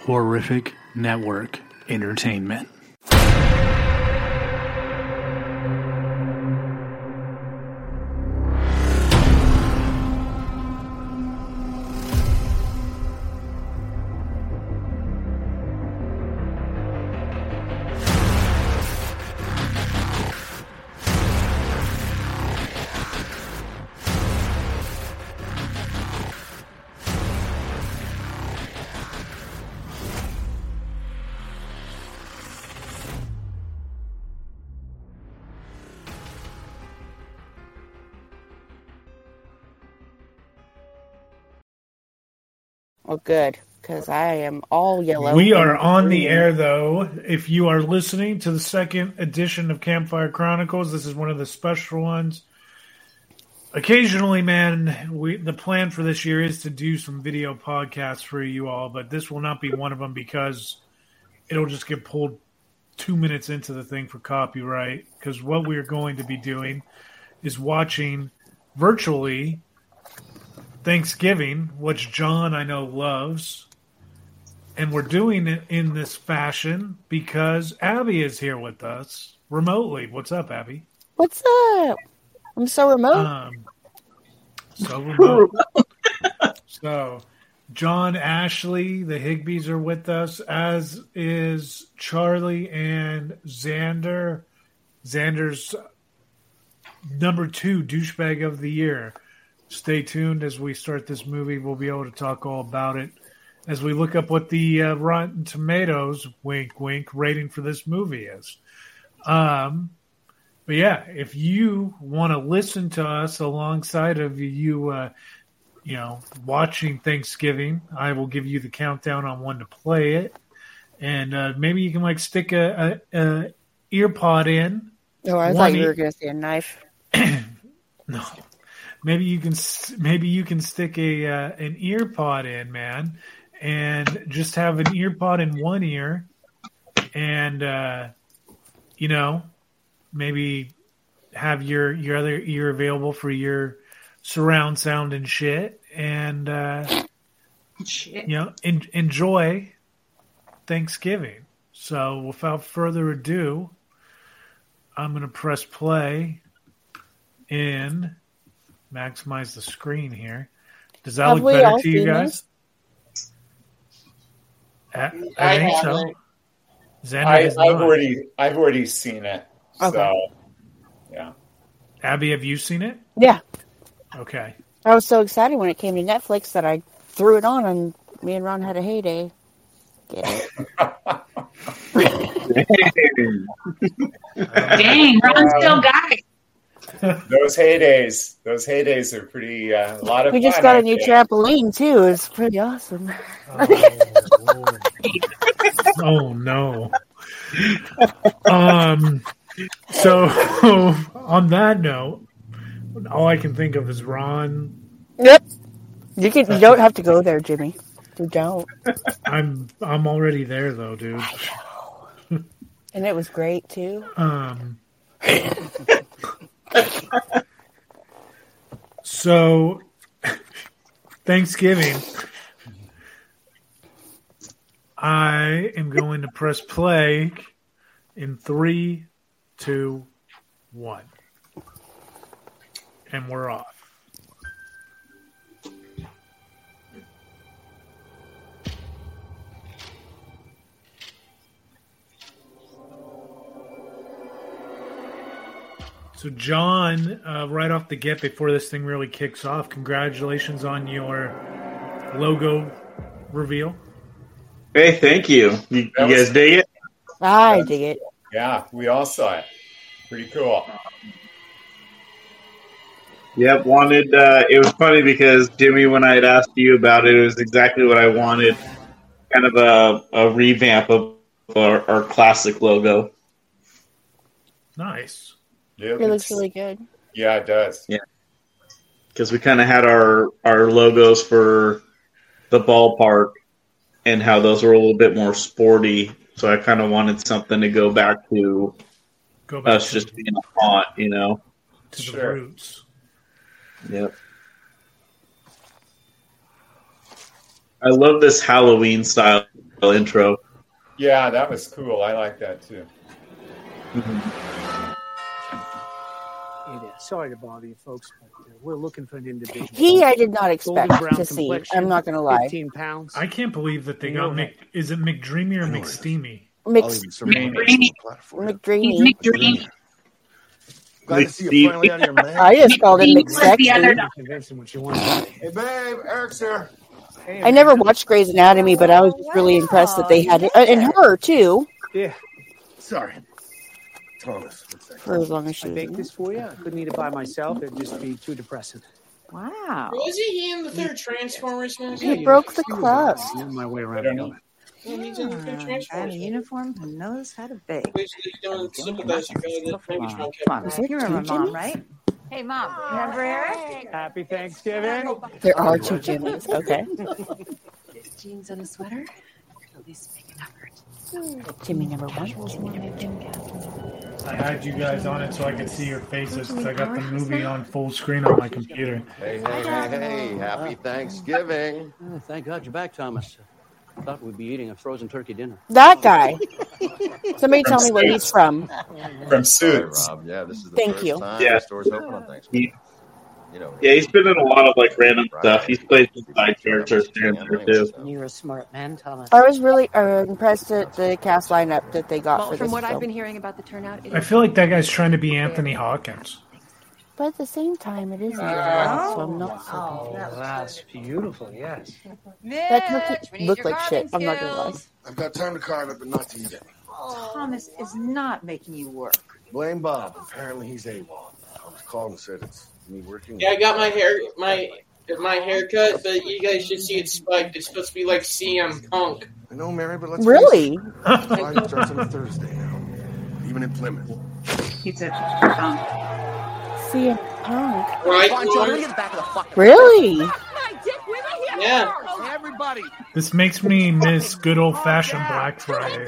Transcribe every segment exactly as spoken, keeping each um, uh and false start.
Horrific Network Entertainment. Oh, good, because I am all yellow. We are on the air, though. If you are listening to the second edition of Campfire Chronicles, this is one of the special ones. Occasionally, man, we the plan for this year is to do some video podcasts for you all, but this will not be one of them because it'll just get pulled two minutes into the thing for copyright. Because what we're going to be doing is watching virtually Thanksgiving, which John I know loves, and we're doing it in this fashion because Abby is here with us remotely. What's up, Abby? What's up? I'm so remote. Um, so remote. So, John, Ashley, the Higbees are with us, as is Charlie and Xander. Xander's number two douchebag of the year. Stay tuned as we start this movie. We'll be able to talk all about it as we look up what the uh, Rotten Tomatoes, wink, wink, rating for this movie is. Um, but yeah, if you want to listen to us alongside of you, uh, you know, watching Thanksgiving, I will give you the countdown on when to play it, and uh, maybe you can like stick a, a, a ear pod in. Oh, I thought you were going to say a knife. No. Maybe you can maybe you can stick a uh, an ear pod in, man, and just have an ear pod in one ear, and uh, you know, maybe have your your other ear available for your surround sound and shit, and uh, shit. you know, en- enjoy Thanksgiving. So, without further ado, I'm gonna press play in. Maximize the screen here. Does that Have look better to you seen guys? I, I, I think haven't. so. I, I've already, I've already seen it. Okay. So, yeah. Abby, have you seen it? Yeah. Okay. I was so excited when it came to Netflix that I threw it on, and me and Ron had a heyday. Get it? Dang, Ron still got it. Those heydays, those heydays are pretty, uh, a lot of We fun. just got a I new think. trampoline, too. It's pretty awesome. Oh, oh no. Um. So, on that note, all I can think of is Ron. Yep. You can. You don't have to go there, Jimmy. You don't. I'm I'm already there though, dude. I know. And it was great too. Um. So, Thanksgiving, I am going to press play in three, two, one, and we're off. So, John, uh, right off the get, before this thing really kicks off, congratulations on your logo reveal. Hey, thank you. You, you That guys was- dig it? I dig it. Yeah, we all saw it. Pretty cool. Yep, wanted, uh, it was funny because, Jimmy, when I had asked you about it, it was exactly what I wanted. Kind of a, a revamp of our, our classic logo. Nice. Yeah, It looks really good. Yeah, it does. Yeah. Because we kind of had our, our logos for the ballpark and how those were a little bit more sporty. So I kind of wanted something to go back to Go back us to, just being a font, you know? to the Sure. roots. Yep. I love this Halloween style intro. Yeah, that was cool. I like that too. Mm-hmm. Hey there. Sorry to bother you folks, but uh, we're looking for an individual. He, I did not expect Golden brown to see. complexion, I'm not going to lie. fifteen pounds. I can't believe that they got Mc. Is it McDreamy or McSteamy? Mix, McDreamy. McDreamy. McDreamy. Glad to see you finally on your man. I just called him He was the other McSexy. night. Convince him what you want. Hey, babe, Eric's here. I never watched Grey's Anatomy, but I was just really impressed that they had it. And her, too, Yeah, Sorry. Thomas. What's that? for as long as she I was baked in this for you. I couldn't eat it by myself. It'd just be too depressing. Wow. Wasn't he in the third Transformers movie? He broke the club. I knew my way I around don't the know. oven. Yeah, he's in the third I had a Transformers. uniform who knows how to bake. Basically, he's doing sympathize with guy that maybe Come Trump on, kept. Is you there remember two Mom, Jimmys? right? Hey, Mom, remember Eric? Happy Thanksgiving. There are two Jimmys. Okay. Jeans and a sweater? At least make an effort. Jimmy number one, Jimmy number two. I had you guys on it so I could see your faces because I got the movie on full screen on my computer. Hey, hey, hey, hey. Happy Thanksgiving. Oh, thank God you're back, Thomas. I thought we'd be eating a frozen turkey dinner. That guy. Somebody tell me where he's from. From Sorry, Suits. Rob. Yeah, this is the Thank first you. time Yeah. the store's open on Thanksgiving. He, You know, yeah, he's been in a lot of like random stuff. He's played some side characters here and there too. You're a smart man, Thomas. I was really uh, impressed at the cast lineup that they got Well, for from this what I've film. been hearing about the turnout, it I is feel like that guy's trying to be Anthony Hawkins. But at the same time, it is a Oh. drama, so I'm not so Oh, confused. that's beautiful. Yes. That took, looked like shit. I'm not gonna lie. I've got time to carve it, but not to eat it. Thomas is not making you work. Blame Bob. Apparently he's AWOL. I was called and said it's me working. Yeah, I got my hair, my my haircut, but you guys should see it spiked. It's supposed to be like C M Punk. I know, Mary, but let's Really? face it. Friday starts on a Thursday now. Even in Plymouth. He's a punk. C M Punk. Right, Fine, Joe, Lauren? bring it back to the fucking Really? Yeah. everybody. This makes me miss good old fashioned Black Friday.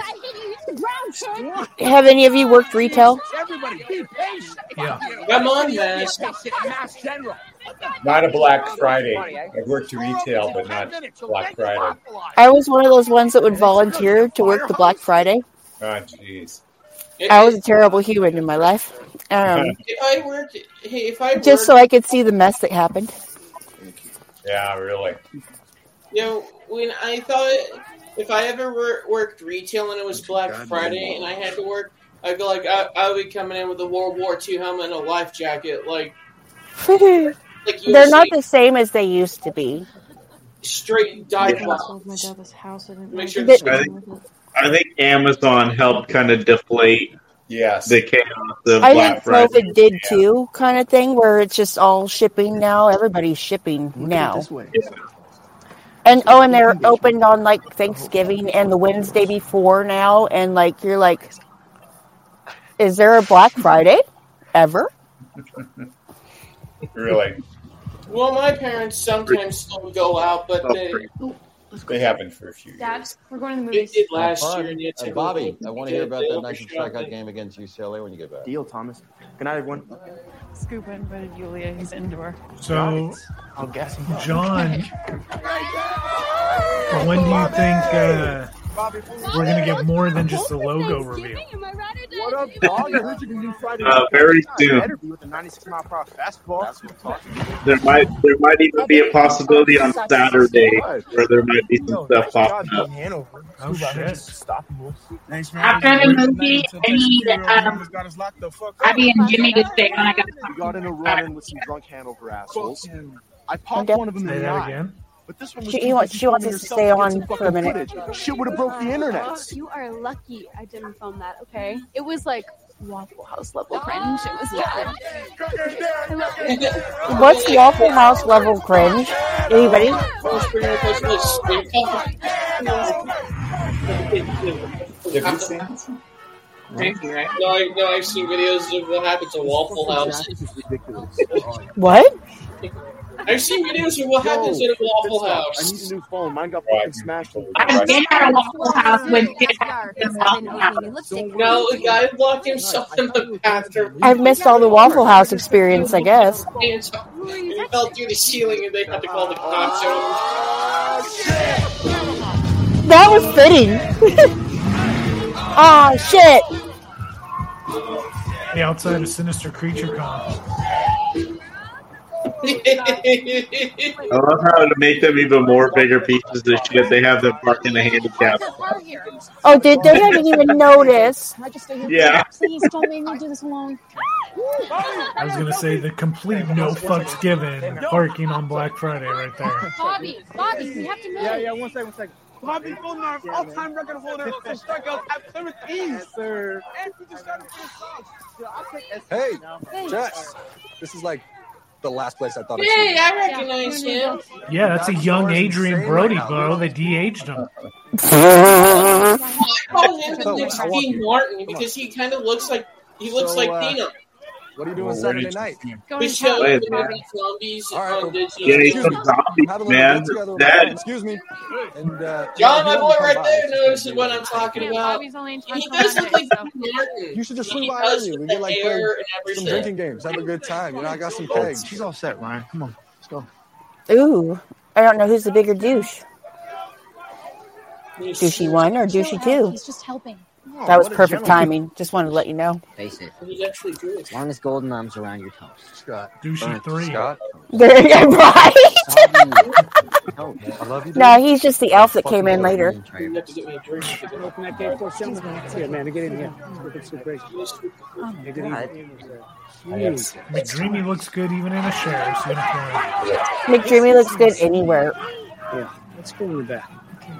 Have any of you worked retail? Everybody, be patient. Yeah. Come on, man. Mass General. Not a Black Friday. I worked retail, but not Black Friday. I was one of those ones that would volunteer to work the Black Friday. Oh, jeez. I was a terrible human in my life. Um, If I worked, hey, if I worked, just so I could see the mess that happened. Yeah, really. you know, when I thought if I ever wor- worked retail and it was Black Friday and I had to work, I'd go like I, I would be coming in with a World War Two helmet and a life jacket, like like you They're were not saying, the same as they used to be. straight dive Yeah. bomb. my dad's house. I didn't Make know sure he was They- I living think, with it. I think Amazon helped kind of deflate Yes. the chaos of I Black think Friday. COVID did too, kind of thing, where it's just all shipping now. Everybody's shipping now. And oh, and they're opened on like Thanksgiving and the Wednesday before now, and like you're like, is there a Black Friday ever? Really. Well, my parents sometimes still go out, but they They haven't for a few years. Dad, we're going to the they movies. did last Have fun. year. And you Hey, took Bobby, a- I want to hear about they that Nike overshot strikeout it. game against U C L A when you get back. Deal, Thomas. Good night, everyone. Scuba invited Yulia. He's indoor. So, I'll guess. John, when do you think uh, we're going to get more than just a logo reveal? What up, dog? I heard you can do Friday. Uh, very soon. Better be with the ninety-six mile per hour fastball. That's what I'm talking about. There might there might even be a possibility on Saturday where there might be some stuff popping up. Oh, shit. Thanks, man. After the movie, I need um, Abby and Jimmy to stay on. I got We got in a run-in with some drunk Hanover assholes. I popped Okay. one of them Say in the that eye. again. But this one was She- too he wants- busy she wants filming us to herself stay get on some for a fucking minute. footage. Shit would have broke the internet. You are lucky I didn't film that, okay? It was like Waffle House level cringe. It was bad. I love it. What's Waffle House level cringe? Anybody? Have you seen it? No, I, no, I've seen videos of what happened to Waffle House. What? I've seen videos of what happens at a Waffle I House. need a new phone. Mine got fucking smashed. I've been at a Waffle House when shit happened at Waffle House. No, the guy locked himself in the bathroom. I've missed all the Waffle House experience, I guess. And so- and he fell through the ceiling and they had to call the cops over. That was fitting. Oh shit! The outside of Sinister Creature Con. I love how to make them even more bigger pieces of shit. They have them parked in a handicap. Oh, did they? I didn't even notice. Yeah. Please don't make me do this alone. I was gonna say the complete no fucks given parking on Black Friday right there. Bobby, Bobby, we have to move. Yeah, yeah, one second, one second. Bobby Fulmer, yeah, all-time record holder for strikeouts at Plymouth East. Yes, sir. And he just started for his Hey, Thanks. Jess. This is like the last place I thought I'd Hey, see I recognize him. Yeah, that's a young Adrian Brody, bro. They de-aged him. I call him the next Dean Martin because he kind of looks like he looks So, like uh, Dina. What are you doing Well, Saturday where night? We showed Wait, the movie Zombies All right, on Disney. Yeah, he's Excuse some me. zombies, Have a little man. get together with That- my- Excuse me. And, uh, John, my you boy want to right come by, there it's knows just what I'm talking about. Bobby's only in town He till does look Monday, like so. Dean Martin. You should just swing He by does early. with We the get like hair play and some everything. drinking games. Have a good time. You know, I got some kegs. She's all set, Ryan. Come on, let's go. Ooh, I don't know who's the bigger douche. Douchey one or douchey two? He's just helping. That was perfect timing. Just wanted to let you know. Face it. He's actually good. As long as golden arms around your toes. Scott. Douchey three. Scott. There you go, right? Oh, I love you. No, he's just the elf that came in later. You have to get me a drink. Open that gate for seven. Yeah, man, get in here. It's so great. Oh my Get in God. here. McDreamy looks good even in a sheriff's uniform. McDreamy looks good anywhere. Yeah, let's go in the back.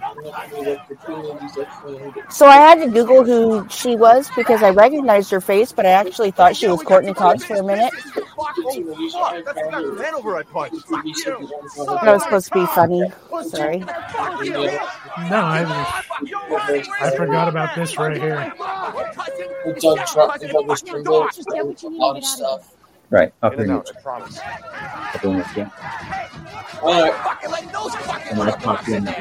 So I had to Google who she was because I recognized her face, but I actually thought she was Courtney Cox for a minute. Man over I punched. That was supposed to be funny. Sorry. No, I, I forgot about this right here. Doug Trump, Douglas Trimble, a lot of stuff. Right. I'll In bring and it. out, I promise. I'll bring it. Yeah. Alright. And I'll talk to him.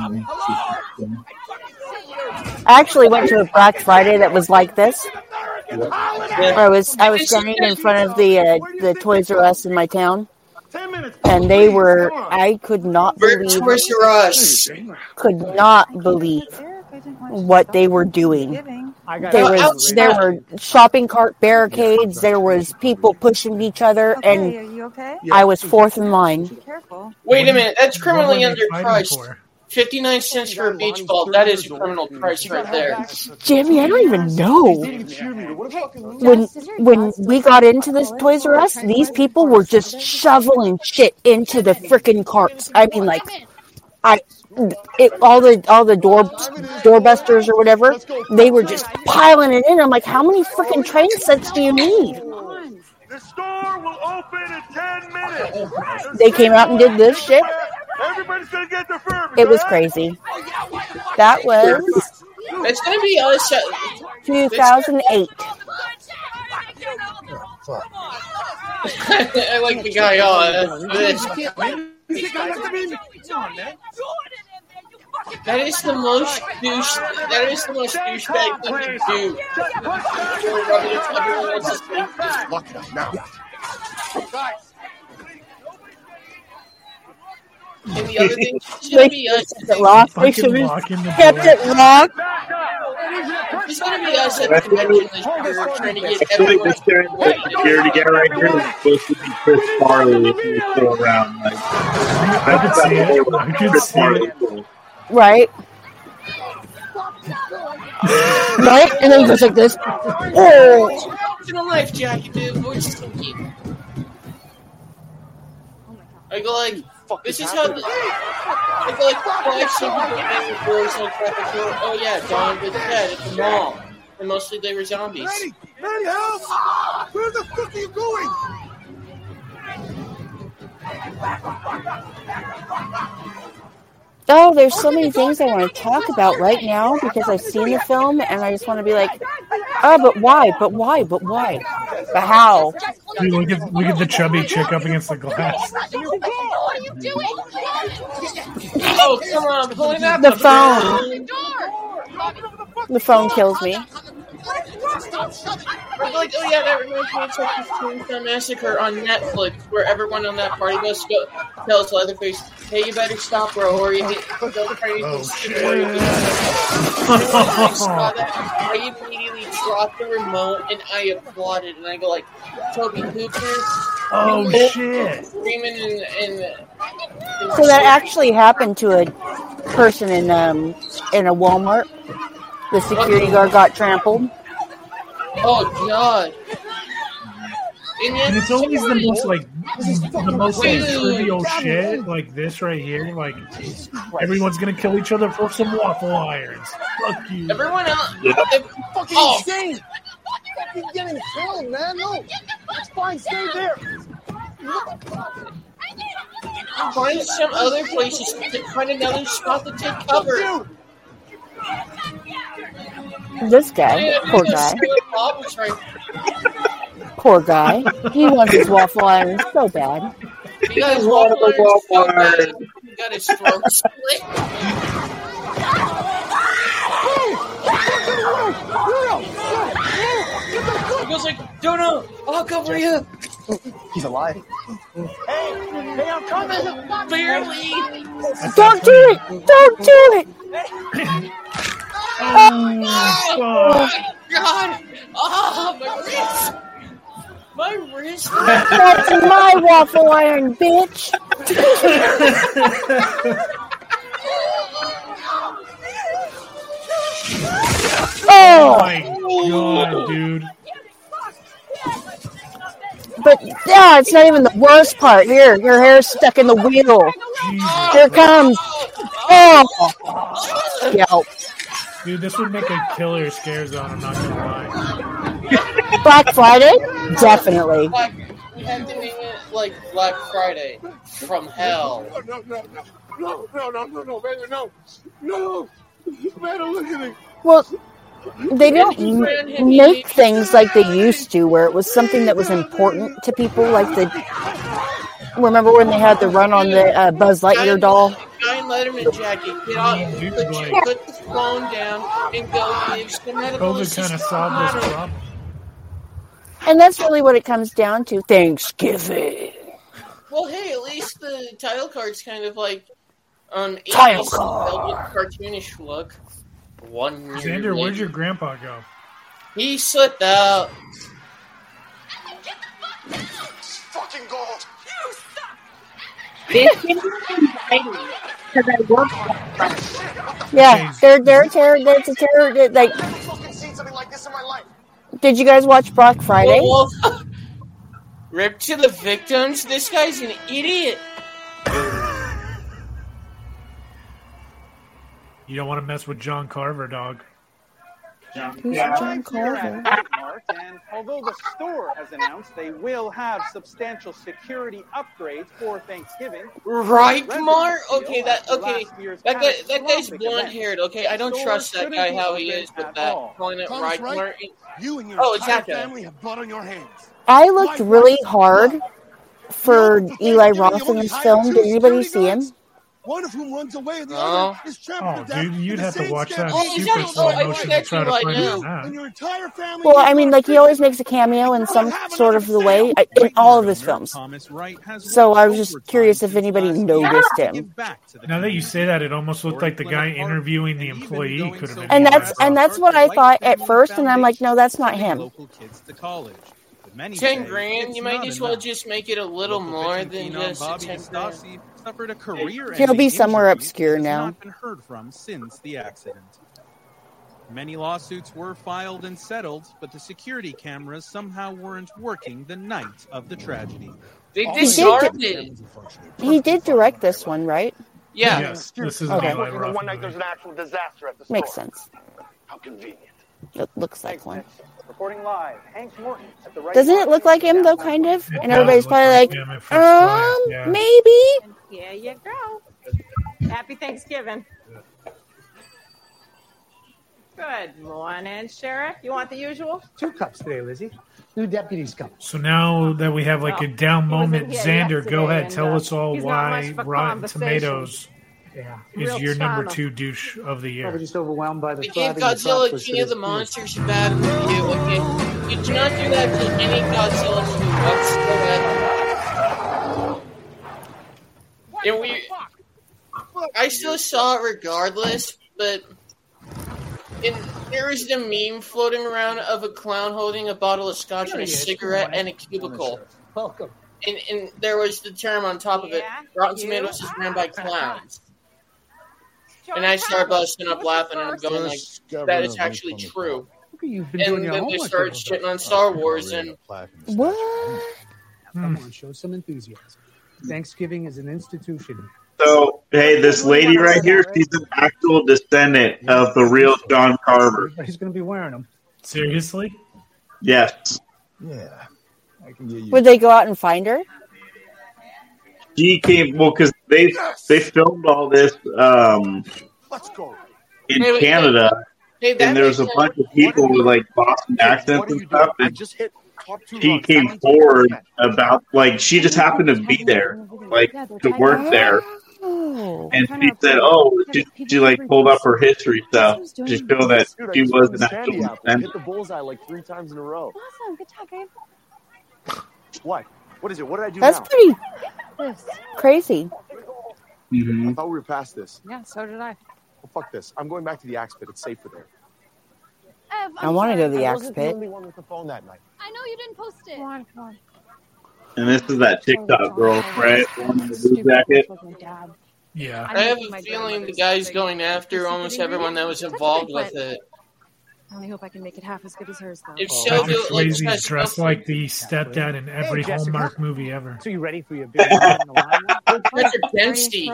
I actually went to a Black Friday that was like this. I was I was standing in front of the uh, the Toys R Us in my town, and they were I could not believe Toys R Us. could not believe what they were doing. There was there were shopping cart barricades. There was people pushing each other, and I was fourth in line. Wait a minute, that's criminally What were they fighting underpriced. for? Fifty-nine cents for a beach ball. That is a criminal price right there. Jimmy, I don't even know. When when we got into this Toys R Us, these people were just shoveling shit into the frickin' carts. I mean, like, I it, all the all the door doorbusters or whatever, they were just piling it in. I'm like, how many frickin' train sets do you need? The store will open in ten minutes. They came out and did this shit. Everybody's gonna get their fur. It was crazy. That was It's gonna be us. uh, two thousand eight. I like the guy. Oh, uh, this. That is the most douche. That is the most douchebag thing to do. You're rubbing it to everyone else's face. Lock it up now. And the other thing is gonna be us. Kept it locked. They should lock in have the kept door. it locked. It's gonna be us at the convention this year trying to get Actually, everyone. this security guy right here is supposed to be Chris Farley if he was still around. Like, I could see it. I could Chris see Farley. it. Right. Right? And then just like this. Oh. In a life jacket, dude. We're just gonna keep. I go like, this is how. The, I go like, well, I've seen people get with boys on traffic. Oh yeah, Dawn was dead at the mall, and mostly they were zombies. Manny, Manny, help! Where the fuck are you going? Oh, there's so many things I want to talk about right now because I've seen the film and I just want to be like, oh, but why? But why? But why? But how? Dude, look at look at the chubby chick up against the glass. What are you doing? Oh, come on, pulling up The phone. The phone kills me. I'm like, oh yeah, that reminds me of Texas Chainsaw Massacre on Netflix, where everyone on that party bus go, tells Leatherface, hey, you better stop, bro, or you get Oh, shit. I saw that. I immediately dropped the remote and I applauded, and I go like, Toby Hooper. Oh, you shit. Screaming and, and, and So that actually happened to a person in um in a Walmart. The security guard got trampled. Oh God! And, And it's always the most like the most like, Dude. trivial shit like this right here. Like everyone's gonna kill each other for some waffle irons. Fuck you. Everyone else. Yeah. Fucking Oh. insane! Fucking getting killed, man. No, it's fine. Stay there. Find some other places. Find another spot to take cover. This guy, poor guy, poor guy. He wants his waffle iron so bad. You got his waffle iron. You got his throat split. He goes like, Dono, I'll cover you. He's alive. Hey, hey, I'm coming. Barely. Don't do it! Don't do it! Oh, my God. Oh, my wrist. My wrist. That's my waffle iron, bitch. Oh Oh, my God, dude. but yeah, it's not even the worst part. Here, your hair's stuck in the wheel. Here it comes. Oh, yelp. Dude, this would make a killer scare zone, I'm not gonna lie. Black Friday? Definitely. Black, we have to name it like Black Friday from hell. No, no, no, no, no, no, no, no, no, man, no, no, man, look at me. Well, they don't m- make things like they used to, where it was something that was important to people, like the. Remember when they had the run on the uh, Buzz Lightyear doll? Guy in Letterman jacket, get off, put, your, put the phone down, and go give some medical COVID kind of assistance. solved this problem. And that's really what it comes down to. Thanksgiving. Well, hey, at least the title card's kind of like um Title eighties card. cartoonish look. One year Xander, later. where'd your grandpa go? He slipped out. Fucking gold. Yeah, they're they're terror. That's a terror. they're, Like, I've fucking seen something like this in my life. did you guys watch Black Friday? Whoa, whoa. Rip to the victims. This guy's an idiot. You don't want to mess with John Carver, dog. Who's John Carver? And although the store has announced they will have substantial security upgrades for Thanksgiving, Right, residents Mar? feel Okay, that after okay. last year's That guy, that guy's catastrophic blonde event, haired. Okay, I don't the trust store that guy shouldn't how be he open is with at that. all. Calling it Tom's right, right. Mar. You and your Oh, it's entire that guy. family have blood on your hands. I looked really hard for Eli Roth in this film. Did anybody see him? One of whom runs away, and the Oh. other is trapped Oh, to death. dude, you'd in the have to same watch that schedule. in Oh, super yeah, slow oh, I motion to got try you to right find now. that. And your entire family. Well, I mean, like he always makes a cameo in some sort of the way I- in all of his films. So I was just curious if anybody noticed him. Now that you say that, it almost looked like the guy interviewing the employee could have been. And that's Eli and Roth. that's what I thought at first, and I'm like, no, that's not him. Ten grand. You might as well just make it a little more than just a ten grand. suffered a career He'll be somewhere obscure now. not been heard from since the accident. Many lawsuits were filed and settled, but the security cameras somehow weren't working the night of the tragedy. They He did, disarmed it. he did direct this one, right? Yeah. Yes, this is Okay. an Eli Roth One night movie. there's an actual disaster at the store. Makes sense. How convenient. It looks like one. Reporting live, Hank Morton at the right Doesn't it look like him though, kind of? It And everybody's does look probably like like, him at first um, glance, yeah. maybe. Here you go. Happy Thanksgiving. Good morning, Sheriff. You want the usual? Two cups today, Lizzie. New deputies come. So now that we have like a down Well, he moment, wasn't here Xander, go yesterday, ahead, and, tell uh, us all he's not why much for Rotten conversation. Tomatoes Yeah. is Real your number charmer. two douche of the year. Probably just overwhelmed by the We gave thriving Godzilla metropolis King that of the is Monsters a bad review, okay? You do not do that to any Godzilla film whatsoever. And we, I still saw it regardless, but in, there is the meme floating around of a clown holding a bottle of scotch and a cigarette and a cubicle. Welcome. And, and there was the term on top of it, Rotten Tomatoes is ran by clowns. And I started busting up laughing and I'm going like, that is actually true. You've been And doing your then they homework started a little shitting on Star Wars and... What? Come on, show some enthusiasm. Thanksgiving is an institution. So, hey, this lady right here, she's an actual descendant of the real John Carver. He's going to be wearing them. Seriously? Yes. Yeah. I can get you. Would they go out and find her? She came, well, because they, they filmed all this um, in Hey, wait, Canada, Hey, that and there was a makes bunch of people with, like, Boston accents and stuff, and she came forward about, like, she just happened to be there, like, to work there. And she said, "Oh, she, she like pulled up her history stuff to show that she was an actual descendant." Hit the bullseye like three times in a row. Awesome. Good job, babe. What? What is it? What did I do That's now? pretty This. crazy. Mm-hmm. I thought we were past this. Yeah, so did I. Well, fuck this. I'm going back to the axe pit. It's safer there. Ev, I want to go to the I axe wasn't pit. the only one with the phone that night. I know you didn't post it. Come on, come on. And this is that TikTok girl, right? The one in the blue jacket. Yeah. I have a feeling the guy's going after almost everyone that was involved with it. I only hope I can make it half as good as hers, though. If Patrick Shelby, like, Swayze has dressed like the stepdad in every Hey, Jessica. Hallmark movie ever. So you ready for your big moment in the line? Richard Dempsey.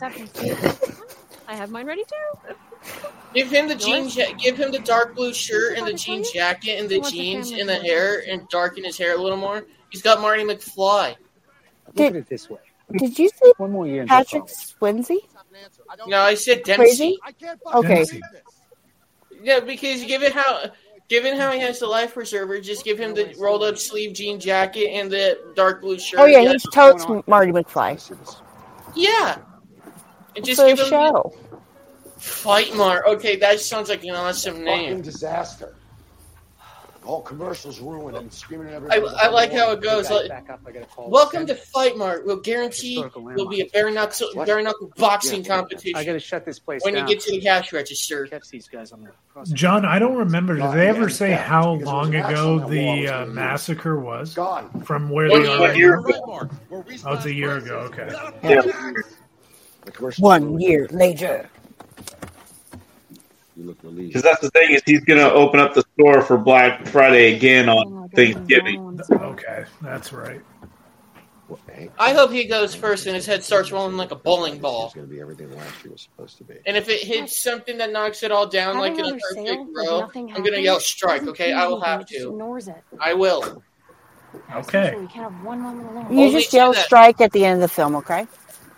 I have mine ready too. Give him the jean, ja- give him the dark blue shirt and the jean jacket and the jeans and the hair and darken his hair a little more. He's got Marty McFly. Look at it this way. Did you see One more year in Patrick football. Swayze? No, I said Dempsey. Crazy? Okay. Dempsey. Yeah, because given how, given how he has the life preserver, just give him the rolled up sleeve jean jacket and the dark blue shirt. Oh yeah, Yeah. he's totes Marty McFly. Yeah. And just For give a him show. Fight Mar. Okay, that sounds like an awesome Fucking name. disaster. All commercials ruined and screaming at I, everybody. I like how it goes. Like, Back up, I gotta call welcome the to Fight Mart. We'll guarantee Historical there'll be a bare knuckle, What? bare knuckle boxing I competition gotta shut this place when you down. get to the cash register. Catch these guys on the cross. John, I don't remember. Did they ever say Yeah, how because there was long an axe ago on that wall the that was uh, gonna move. massacre was? Gone. From where One they are year. right year now? ago. Oh, it's a year ago. Okay. Yeah. The commercials One ruined. year later. You look relieved. Because that's the thing is he's going to open up the store for Black Friday again on Thanksgiving. Okay, that's right. Well, hey, I hope he goes first and his head starts rolling like a bowling ball. It's going to be everything last year was supposed to be. And if it hits something that knocks it all down like in a Having perfect another sale, row, like nothing I'm gonna happened, yell strike. doesn't Okay, do I will anything, have it just to. ignores it. I will. Okay. We can't have one moment alone. You Only just do yell that. strike at the end of the film, okay?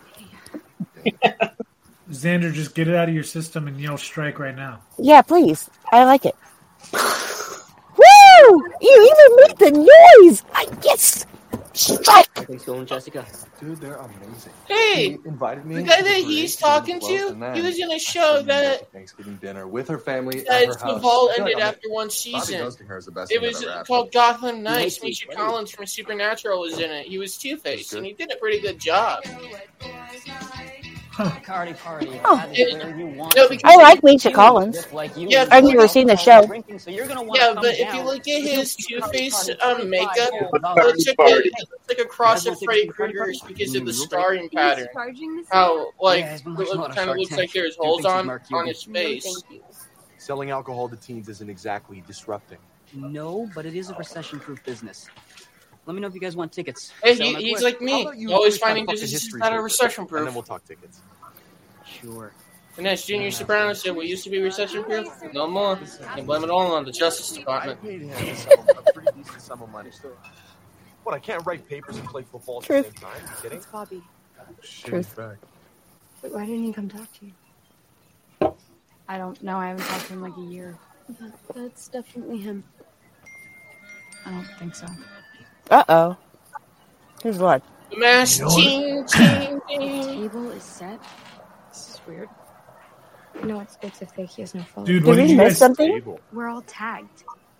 Xander, just get it out of your system and yell strike right now. Yeah, please. I like it. Woo! You even make the noise! I yes! Strike! Thanks, going, Jessica. Dude, they're amazing. Hey, He invited me. the guy to that the he's parade, talking well, to, and then he was in I a show took him out that to Thanksgiving dinner with her family that at her house. Duval I feel like ended I'm- after one Bobby season. Ghosting her is the best It thing was I've ever had. called Gotham Knights. Nice Misha and Collins from Supernatural was in it. He was Two-Face, and he did a pretty good job. Cardi party. Oh. Have it where you want No, to because- I like You Misha Collins. look like you Yeah, look I've like never seen the alcohol show. drinking, so you're gonna wanna Yeah, come but if down. you look at his Two-Face um, makeup, $35 it looks like a, it looks like a cross of Freddy Krueger's because of the scarring pattern. Charging this How, like, Yeah, it's been it watching a lot look, of kind of Shark looks Tank. like there's Dude holes thinks he's on, Mark on Cuban. his No, face. thank you. Selling alcohol to teens isn't exactly disrupting. No, but it is a recession-proof business. Let me know if you guys want tickets. Hey, Sell he, my he's quick. like me, How about you always read my finding fucking businesses history that are paper, recession and proof. then we'll talk tickets. Sure. And as Junior Soprano said, we used to be recession proof. No more. And blame it all on the Justice I Department. paid him some, a pretty decent sum of money. What, I can't write papers and play football at Truth. the same time? You kidding? It's Bobby. Truth. Back. But why didn't he come talk to you? I don't know. I haven't talked to him in like a year. That, that's definitely him. I don't think so. Uh-oh. Here's what? The mass ting, ting, The ting. table is set. This is weird. No, it's it's a fake. He has no phone. Dude, Did what did we you miss guys... something? We're all tagged.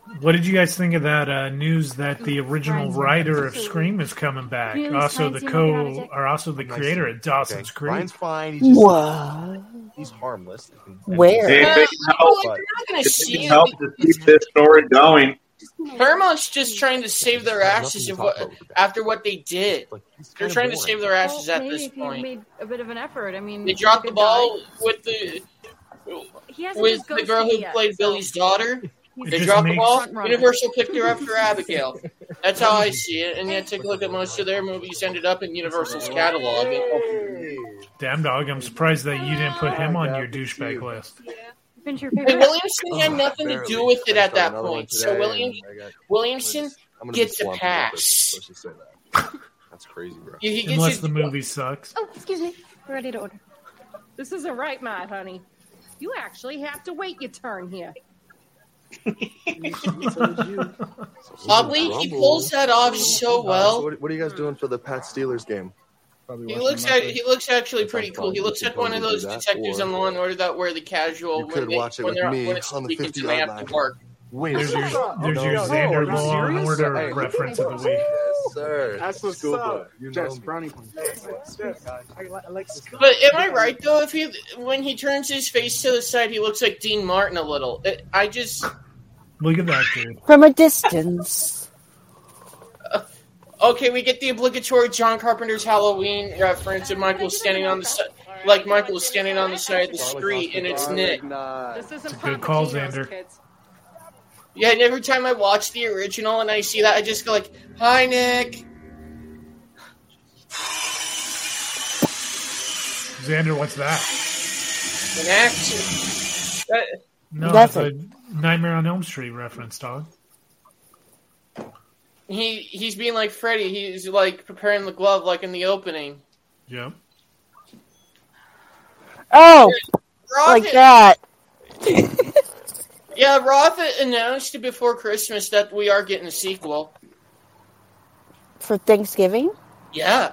What did you guys think of that uh, news that the original writer of Scream is coming back? Really Also, the spicy, co, Mike, or also the creator of Dawson's Okay, Creek. Ryan's fine. He's just What? he's harmless. Where? If Uh, it I can help, feel like they're not gonna if it see can it. help to keep this story going. Paramount's just trying to save their asses of what, after what they did. They're trying to save their asses Well, at maybe this if you point. made a bit of an effort. I mean, They he's a dropped the good ball guy. with the He hasn't with just the ghosted girl who yet, played so- Billy's daughter. It They just dropped the makes- ball. Front runner. Universal picked her up for Abigail. That's how I see it. And yet, take a look at most of their movies ended up in Universal's catalog. Damn dog, I'm surprised that you didn't put him on your douchebag list. Been your And favorite? Williamson had nothing to do with it at that Another one point. So today, William, and I got- Williamson I'm gonna be gets a swamped with pass. this. Let's just say that. That's crazy, bro. He, he gets Unless his- the movie sucks. Oh, excuse me. We're ready to order. This isn't right, Matt, honey. You actually have to wait your turn here. Oddly, he pulls that off so Uh, so well. what, what are you guys doing for the Pat Steelers game? He looks at, he looks actually pretty cool. He looks like one of those detectives on Law and Order that wear the casual You when, could they, watch it when with they're me when it's on the weekends and they fifty-yard have line. to work. Wait, There's your, there's no, your no, Xander are you Law and serious? Order Hey, reference of the week. Yes, sir. That's what's Cool, up. bro. You know Jess, me. brownie points. I, li- I like this guy. But am I right though? If he when he turns his face to the side, he looks like Dean Martin a little. It, I just Look at that dude. From a distance. okay. We get the obligatory John Carpenter's Halloween reference, and Michael's standing on the side, like Michael's standing on the side of the street, and it's Nick. This isn't Good call, Frappuccino's, Xander. kids. Yeah, and every time I watch the original and I see that, I just go like, "Hi, Nick." Xander, what's that? An action. That, No, That's that's a Nightmare on Elm Street reference, dog. he he's being like Freddy. He's like preparing the glove, like in the opening. Yep. Oh, Roth, like that. Yeah, Roth announced before Christmas that we are getting a sequel. For Thanksgiving? Yeah.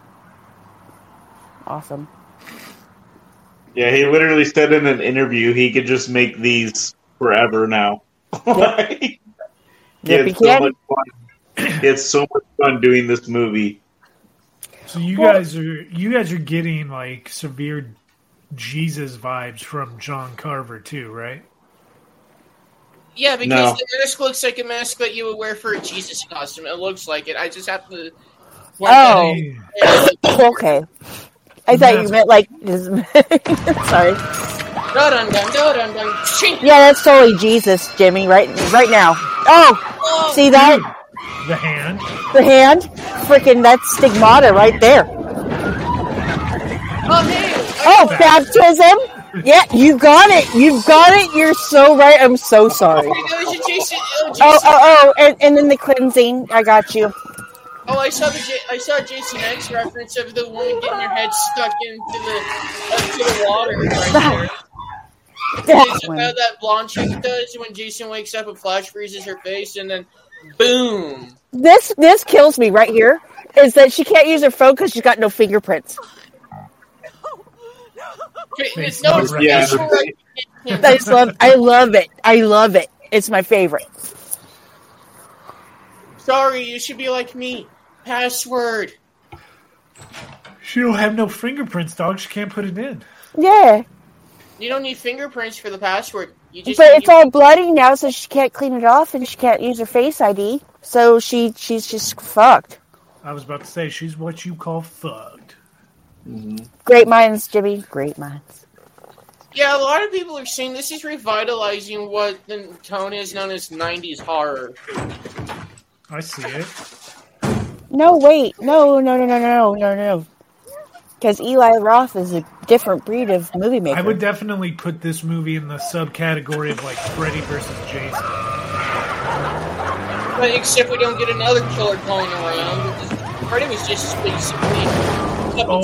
Awesome. Yeah, he literally said in an interview he could just make these forever now. Like, he Yep, he had so can. much fun. He had so much fun doing this movie. So you Well- guys are you guys are getting like severe Jesus vibes from John Carver too, right? Yeah, because No. the mask looks like a mask that you would wear for a Jesus costume. It looks like it. I just have to. Oh. Yeah. Okay. I thought you meant like. Sorry. Dun-dun-dun, dun-dun-dun. Chink. Yeah, that's totally Jesus, Jimmy. Right, right now. Oh, see that? The hand. The hand. Freaking that's stigmata right there. Oh, hey. Oh, baptism. Yeah, you got it. You got it. You're so right. I'm so sorry. There goes your Jason. Oh, Jason. Oh, oh, oh, and, and then the cleansing. I got you. Oh, I saw the J- I saw Jason X reference of the woman getting her head stuck into the uh, to the water right there. That It's one. how that blonde chick does when Jason wakes up and Flash freezes her face, and then boom. This this kills me right here. Is that she can't use her phone because she's got no fingerprints. It's no, it's Yeah. facial recognition. I just love. I love it. I love it. It's my favorite. Sorry, you should be like me. Password. She don't have no fingerprints, dog. She can't put it in. Yeah, You don't need fingerprints for the password. You just but need it's all bloody now, so she can't clean it off, and she can't use her Face I D. So she she's just fucked. I was about to say she's what you call fucked. Great minds, Jimmy. Great minds. Yeah, a lot of people are saying this is revitalizing what the tone is known as nineties horror. I see it. No, wait. No, no, no, no, no, no, no. Because Eli Roth is a different breed of movie maker. I would definitely put this movie in the subcategory of like Freddy versus Jason. But except we don't get another killer calling around. Freddy was just basically. Oh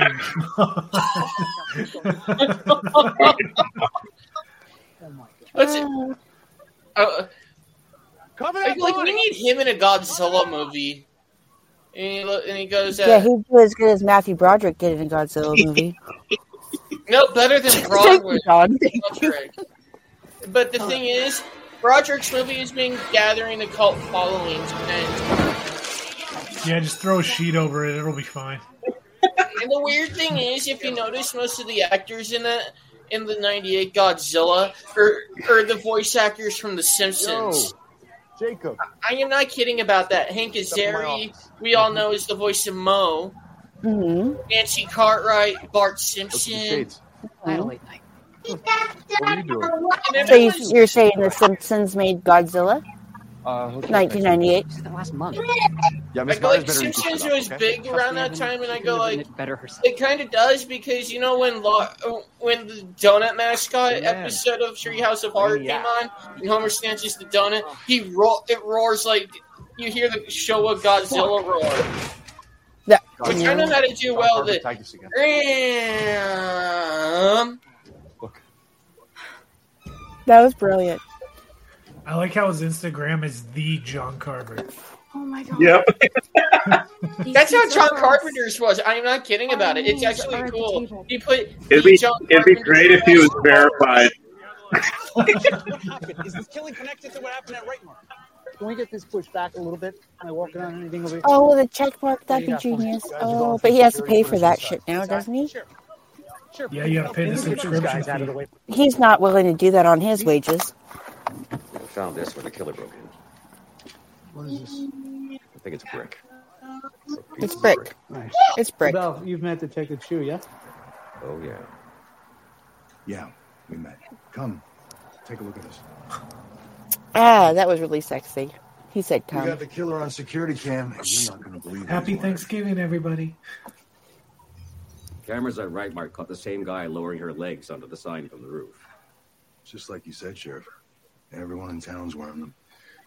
What's it? Uh, I feel like we need him in a Godzilla movie. And he, lo- and he goes, uh, Yeah, he'd do as good as Matthew Broderick did in a Godzilla movie. no, better than Thank Broadway. you, John. Thank That's right. But the thing is, Broderick's movie has been gathering a cult following, and Yeah, just throw a sheet over it. It'll be fine. and the weird thing is, if you notice, most of the actors in the in the ninety-eight Godzilla are, are the voice actors from The Simpsons. Yo, Jacob. I am not kidding about that. Hank Azaria, we all know, is the voice of Mo. Mm-hmm. Nancy Cartwright, Bart Simpson. Finally. What are you doing? So you, you're saying The Simpsons made Godzilla? Uh, nineteen ninety-eight. Last month. Yeah, I Miss go like Myers better eat Simpsons this was stuff, okay? big around that time, and I go like, better herself. it kind of does because you know when Lo- when the donut mascot Man. episode of Treehouse of Horror came on, and Homer snatches the donut, he ro- it roars like you hear the Showa Godzilla roar. That, Which I know how to do well. Carver, The tag this again. um, that was brilliant. I like how his Instagram is the John Carver. Oh my god. Yep. that's how John Carpenter's was. I'm not kidding about it. It's actually cool. He put It'd be, John it'd be Carpenter- great if he was verified. Is this killing connected to what happened at Rightmark? Can we get this pushed back a little bit? Am I walking on anything over here? Oh, with a check mark, that'd be genius. Oh, but he has to pay for that shit now, doesn't he? Yeah, you gotta pay the subscription fee. He's not willing to do that on his wages. I found this when the killer broke in. What is this? I think it's brick. It's brick. Nice. It's brick. Bell, you've met Detective Chu, yeah? Oh, yeah. Yeah, we met. Come, take a look at this. Ah, that was really sexy. He said We come. got the killer on security cam, and you're not going to believe Happy Thanksgiving, everybody. Cameras at Rightmark caught the same guy lowering her legs onto the sign from the roof. Just like you said, Sheriff. Everyone in town's wearing them.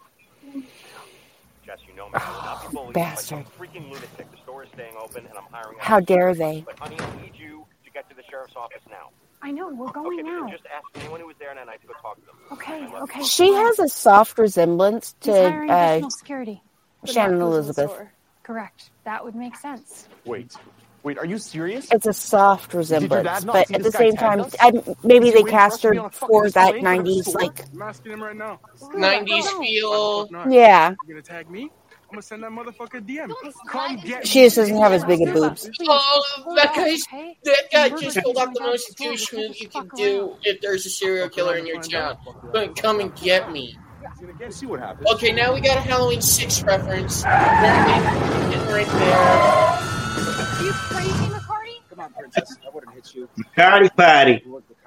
Jess, you know me. I will not be bullied Bastard. by some freaking lunatic. The store is staying open, and I'm hiring. How dare they? But honey, I need you to get to the sheriff's office now. I know, we're going okay, now. Just ask anyone who was there, and I to go talk to them. Okay, okay. She has a soft resemblance He's to hiring uh, additional security. But Shannon not close to the Elizabeth. store. Correct. That would make sense. Wait, wait, are you serious? It's a soft your resemblance, dad not but see at the this guy same tag time, us? I, maybe Is he they waiting cast for us to her be on a fucking for that display for the nineties, store? like, I'm asking him right now. nineties feel. yeah. You gonna tag me? I'm gonna send that motherfucker a D M. Come get She just doesn't have as big of boobs. Oh, that guy's that guy just pulled out the most douche move you can do if there's a serial killer in your town. But come and get me. Let's see what happens. Okay, now we got a Halloween six reference. Right right there. Are you crazy, McCarty? Come on, princess. I wouldn't hit you. Patty, patty.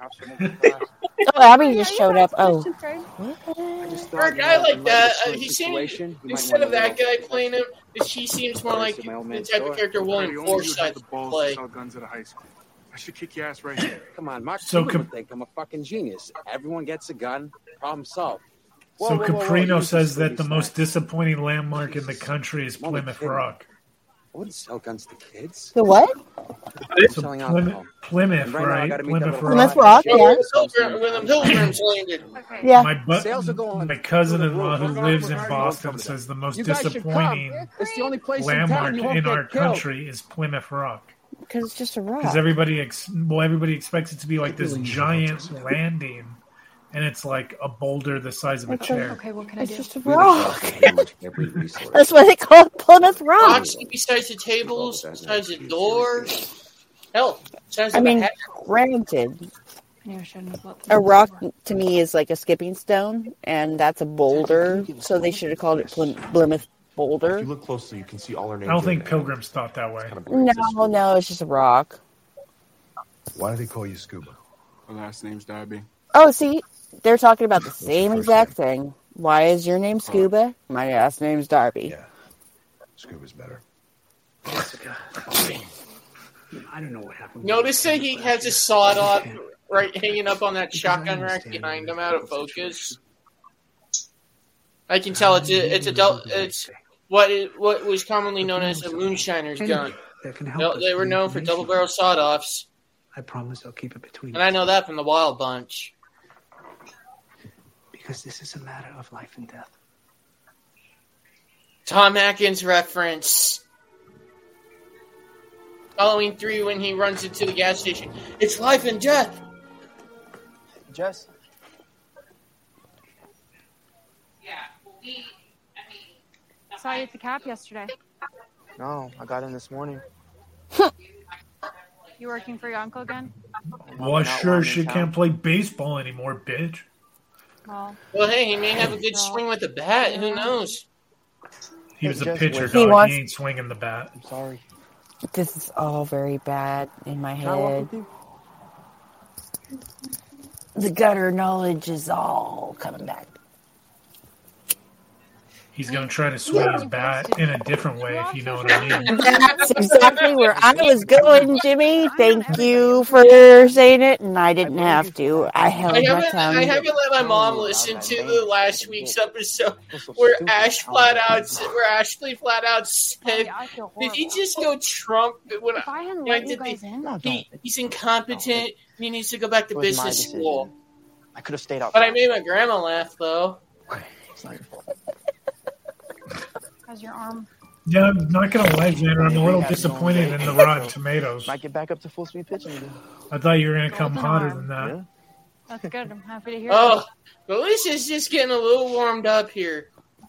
Oh, Abby just showed up. Oh. For a guy like that, uh, he seems, instead of that guy playing him, he seems more like the type of character William Forsythe would play. guns at a high school. I should kick your ass right here. Come on, Mark So Cuban com- would think I'm a fucking genius. Everyone gets a gun, problem solved. Whoa, So whoa, whoa, whoa, Caprino you says just that really the smart. most disappointing landmark in the country is Plymouth kidding. Rock. I wouldn't sell guns to kids. The what? So Selling Plymouth, alcohol. Plymouth, And right now I right? gotta meet that Plymouth little Rock. Plymouth Rock, When yeah. the Pilgrim- when the Pilgrims landed. Yeah. My, bu- Sales are going my cousin-in-law who through the roof. lives in Boston says the most You guys should disappointing come. It's the only place in town landmark you won't in get our killed. country is Plymouth Rock. Because it's just a rock. Because everybody, ex- well, everybody expects it to be like this giant landing, and it's like a boulder the size of a It's a- chair. Okay, what can I It's do? just a rock. Every resource. That's why they call it Plymouth Rock. Boxing besides the tables, besides the doors. Hell, besides I the mean, hat. granted, I never showed him about a rock to me is like a skipping stone, and that's a boulder, so they should have called it Plym- Plymouth Boulder. If you look closely, you can see all our I names. don't think written. pilgrims thought that way. No, no, it's just a rock. Why do they call you Scuba? My last name's Darby. Oh, see, they're talking about the same exact thing. Why is your name Scuba? My last name's Darby. Yeah, Scuba's better. I don't know what happened. Notice that he has his sawed off right hanging up on that shotgun rack behind him out of focus. I can tell it's a, it's a del- it's what it, what was commonly known as a moonshiner's gun. That can They, help us they were with known for information. double barrel sawed offs, I promise I'll keep it between and I us. know that from the Wild Bunch. Because this is a matter of life and death. Tom Atkins reference. Halloween three when he runs into the gas station. It's life and death. Jess? saw you at the Cap yesterday. No, I got in this morning. You working for your uncle again? Well, sure, she can't play baseball anymore, bitch. Well, Well, hey, he may have a good swing with the bat. Who knows? He was a Just pitcher, wait. He dog. wants- He ain't swinging the bat. I'm sorry. This is all very bad in my Can I walk head. with you? The gutter knowledge is all coming back. He's going to try to swing his bat in a different way, if you know what I mean. That's exactly where I was going, Jimmy. Thank you for saying it, and I didn't have to. I held I my haven't, tongue. I haven't let my mom listen to the last week's episode where Ash flat out, where Ashley flat out said, "Did he just go Trump?" When if I hadn't when let you did the- guys in, he, he's incompetent. He needs to go back to It was my business decision. school. I could have stayed out. But I made my grandma laugh though. how's your arm? Yeah, I'm not going to lie, Xander. I'm a little disappointed in the Rotten Tomatoes. Might get back up to full speed pitching again. I thought you were going to come hotter than that. That's good. I'm happy to hear Oh, that. but at least it's just getting a little warmed up here.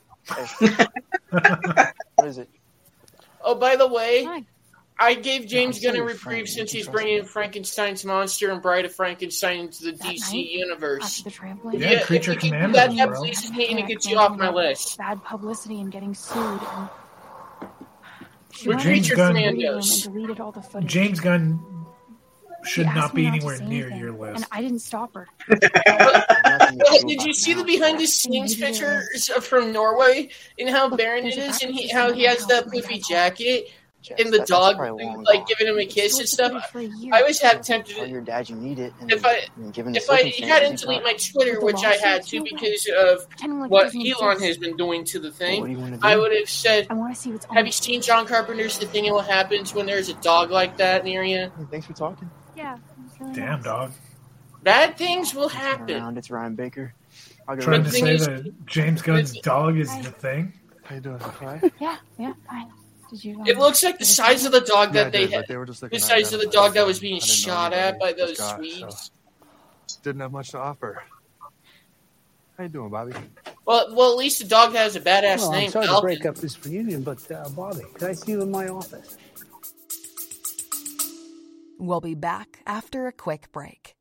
What is it? Oh, by the way, Hi. I gave James Yeah, I'm Gunn a sorry, reprieve Frank. since You he's trust bringing Frankenstein's monster and Bride of Frankenstein into the D C night? universe. After the trampoline? Yeah, if Creature you can do Commandos, that, that bro. pleases me and it gets you off my list. Bad publicity and getting sued. And she But went James into Gunn- the reading room and deleted all the footage. James Gunn should She asked not me be to anywhere say near anything, your list. And I didn't stop her. Well, did you see the behind the scenes pictures from Norway and how barren it is and he, how he has that poofy jacket and the That's dog probably long like giving him a kiss and stuff? I always have tempted Tell your dad you need it. And if I and given the if I circumstances, hadn't he's delete not. my Twitter, which I had to because of what Elon has been doing to the thing, I would have said, I want to see what's on "Have you seen John Carpenter's The Thing and What Happens When There's a Dog Like That near you?" Hey, thanks for talking. Yeah. it's really Damn, nice. dog. Bad things will Turn happen. around, it's Ryan Baker. I'll go Trying right to thing say is- that James Gunn's dog is the thing? How you doing? Right? Yeah, yeah, fine. Did you? Um, It looks like the size of the dog Yeah, I that they did, had. but they were just The looking at size of the identifying dog that them. was being I didn't know shot at by anybody those just got, Swedes. so didn't have much to offer. How you doing, Bobby? Well, well, at least the dog has a badass Well, name. I'm sorry to Falcon. break up this reunion, but uh, Bobby, could I see you in my office? We'll be back after a quick break.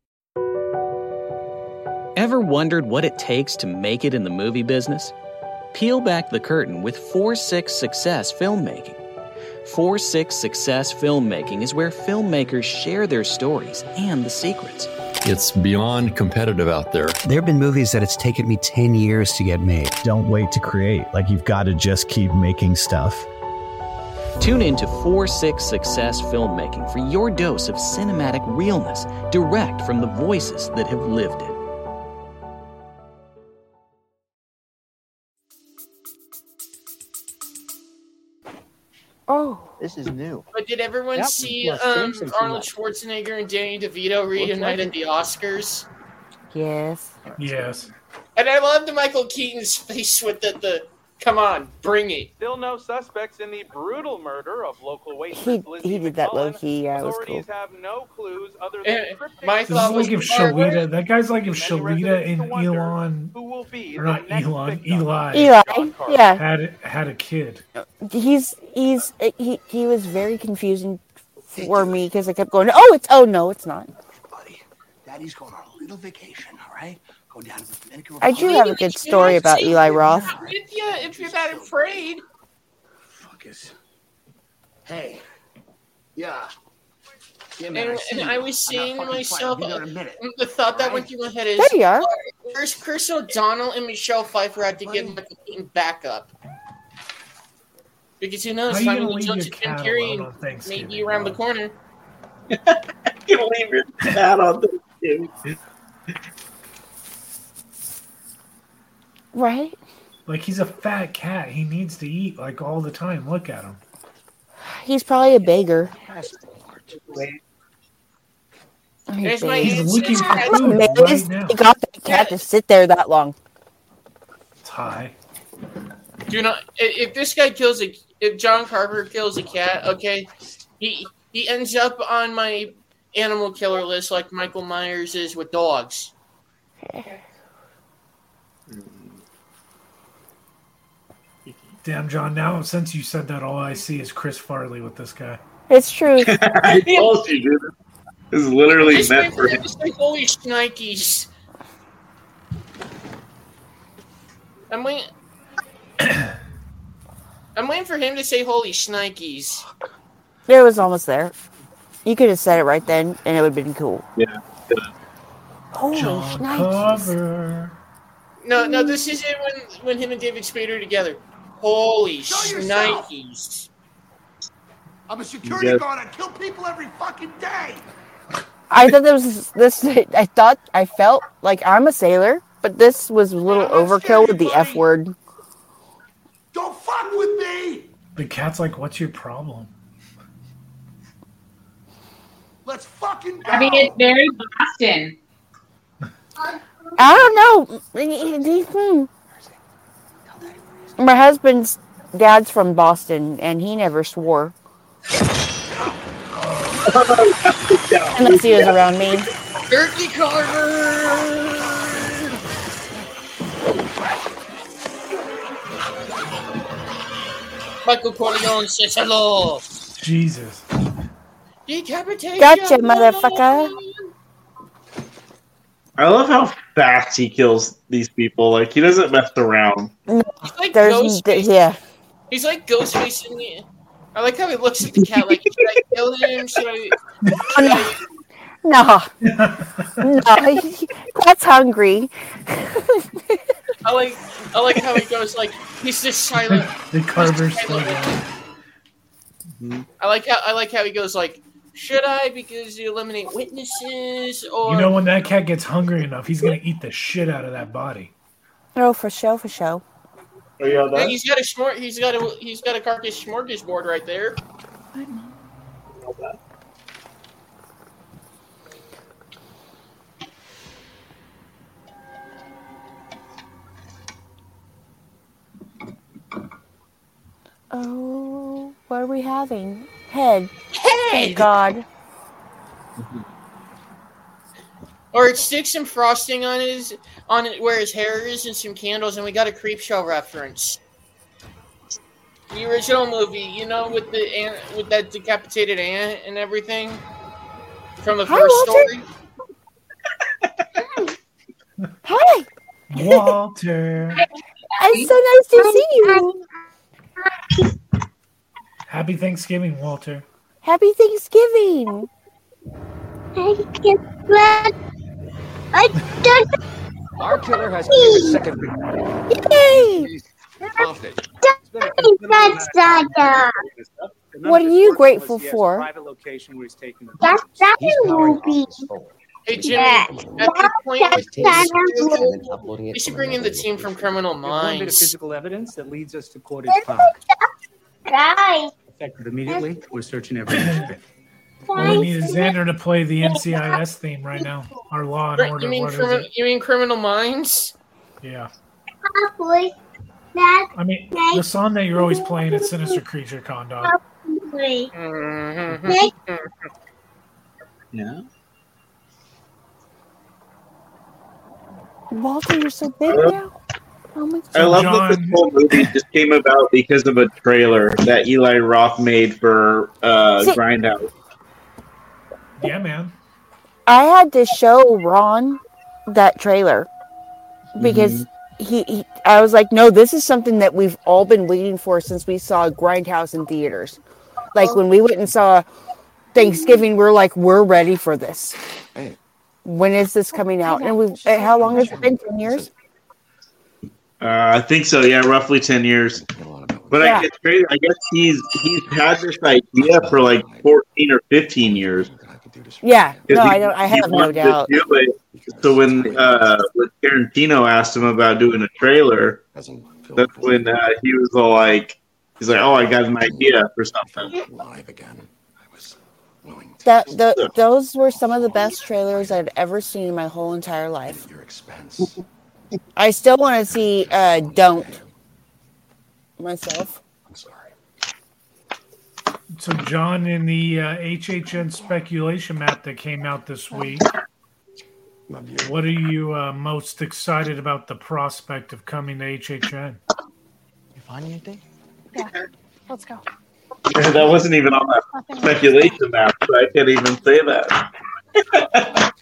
Ever wondered what it takes to make it in the movie business? Peel back the curtain with four six Success Filmmaking. four six Success Filmmaking is where filmmakers share their stories and the secrets. It's beyond competitive out there. There have been movies that it's taken me ten years to get made. Don't wait to create. Like, you've got to just keep making stuff. Tune in to four six Success Filmmaking for your dose of cinematic realness, direct from the voices that have lived it. Oh, this is new. But did everyone Yep. see Plus um, Simpsons Arnold too Schwarzenegger and Danny DeVito reunite at the Oscars? Yes. Yes. And I loved Michael Keaton's face with the, the come on, bring it. Still no suspects in the brutal murder of local He waitress Lizzie he did that McMullen. low key. Yeah, it was Authorities cool. have no clues other Eh, than cryptic my This is thought was like if Shalita, that guy's like if Shalita and Elon, be or not Elon, Eli, Eli, yeah. had had a kid. He's he's he he was very confusing for me because I kept going, oh, it's oh no, it's not. Daddy's going on a little vacation, all right? Go down to the Dominican I do have a good story about Eli Roth. If, you, if you're that afraid. Fuckers. Hey. Yeah. Yeah, And, man, I and see I you. was I'm saying not to fucking myself, fighting. I'll be there in a minute. the thought that went through my head is, There you are. where's Chris O'Donnell and Michelle Pfeiffer had to give Michael Keaton backup? Because who knows, How you gonna Simon leave Jones your and Jim cat Carrey alone on Thanksgiving, may be around the corner. You leave your cat on the table. Right? Like he's a fat cat. He needs to eat like all the time. Look at him. He's probably a beggar. There's my He's looking for answer. food Amazed right now. he got that cat to sit there that long. It's high. Do not. If if this guy kills a, if John Carpenter kills a cat, okay, he he ends up on my animal killer list like Michael Myers is with dogs. Damn, John, now since you said that, all I see is Chris Farley with this guy. It's true. I told you, dude. This is literally Just meant wait for for him. him to say, holy shnikes. I'm waiting. I'm waiting for him to say holy shnikes. It was almost there. You could have said it right then, and it would have been cool. Yeah. Holy John shnikes. Cover. No, no, this is it when, when him and David Spade are together. Holy shnikes. I'm a security Yes. guard. I kill people every fucking day. I thought there was this. I thought I felt like I'm a sailor, but this was a little overkill with the F word. Don't fuck with me. The cat's like, "What's your problem?" Let's fucking go. I mean, it's very Boston. I don't know. Hmm. My husband's dad's from Boston, and he never swore. Unless he was around me. Turkey Carver! Michael Corleone says hello. Jesus. Decapitation. Gotcha, motherfucker. I love how fast he kills these people. Like, he doesn't mess around. No, He's like there's Ghostface. yeah. He's like Ghostface in the. I like how he looks at the cat. Like, should I kill him? Should I? Should I... No, no, he- that's hungry. I like. I like how he goes like he's just silent. The Carver's still silent. going. I like how I like how he goes like, should I because you eliminate witnesses or You know, when that cat gets hungry enough, he's gonna eat the shit out of that body. Oh, for show, for show. Are you on Hey, he's got a smor- he's got a he's got a carcass smorgasbord right there. Oh, what are we having? Head. Head. Thank God. Or it sticks some frosting on his on it where his hair is and some candles, and we got a creep show reference. The original movie, you know, with the ant, with that decapitated ant and everything from the Hi, first Walter. story. Hi. Walter. It's so nice to see you. Happy Thanksgiving, Walter. Happy Thanksgiving. Our killer has committed second Yay! What are you grateful for? Private location where he's taking the That's that movie. Hey Jimmy, at this point, we should bring in the team from Criminal One bit of Minds. physical evidence that leads us to Cordy's Park. Guys. Effective immediately, we're searching every inch of it. All we need is Xander to play the N C I S theme right now. Our Law and Order. You mean What is crimi- it? you mean Criminal Minds? Yeah. That I mean, the song that you're always playing at Sinister Creature Con, dog. Yeah. Walter, you're so big now. Oh my I love John- that this whole movie just came about because of a trailer that Eli Roth made for uh, See- Grindhouse. Yeah, man. I had to show Ron that trailer because Mm-hmm. he, he, I was like, no, this is something that we've all been waiting for since we saw Grindhouse in theaters. Like when we went and saw Thanksgiving, we're like, we're ready for this. When is this coming out? And we, how long has it been? Ten years? Uh, I think so. Yeah, roughly ten years. But Yeah. I, it's crazy. I guess he's he's had this idea for like fourteen or fifteen years. Yeah, 'Cause no, he- I don't. I he have no wanted to doubt. do it. So when uh, when Tarantino asked him about doing a trailer, that's when uh, he was all like, he's like, "Oh, I got an idea for something." Live again. That the, those were some of the best trailers I'd ever seen in my whole entire life. Your expense. I still want to see uh, Don't myself. I'm sorry. So, John, in the uh, H H N speculation map that came out this week, what are you uh, most excited about the prospect of coming to H H N? You find anything? Yeah. Let's go. That wasn't even on that speculation map, so I can't even say that.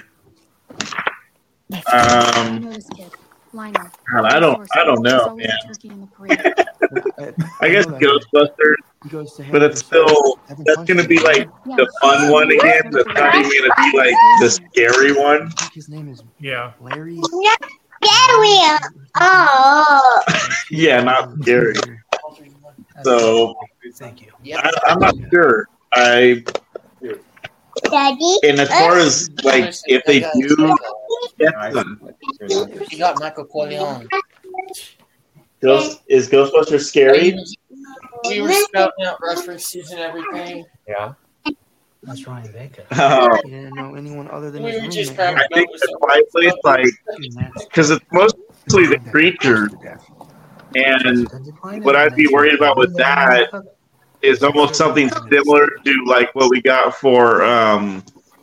um, God, I don't, I don't know, man. I guess Ghostbusters, but it's still that's gonna be like the fun one again. That's not even gonna be like the scary one. His name is Yeah. Larry. Scary. Oh. Yeah, not scary. So, thank you. I, I'm not sure. I Daddy. and as far as like if they do, You got Michael Corleone. Ghost, is Ghostbusters scary? We were spouting out references and everything. Yeah. That's Ryan Baker. Oh. He didn't know anyone other than We his were just roommate. cracking I think the Quiet Place, like, because it's mostly the creatures, and what I'd be worried about with that is almost something similar to like what we got for um,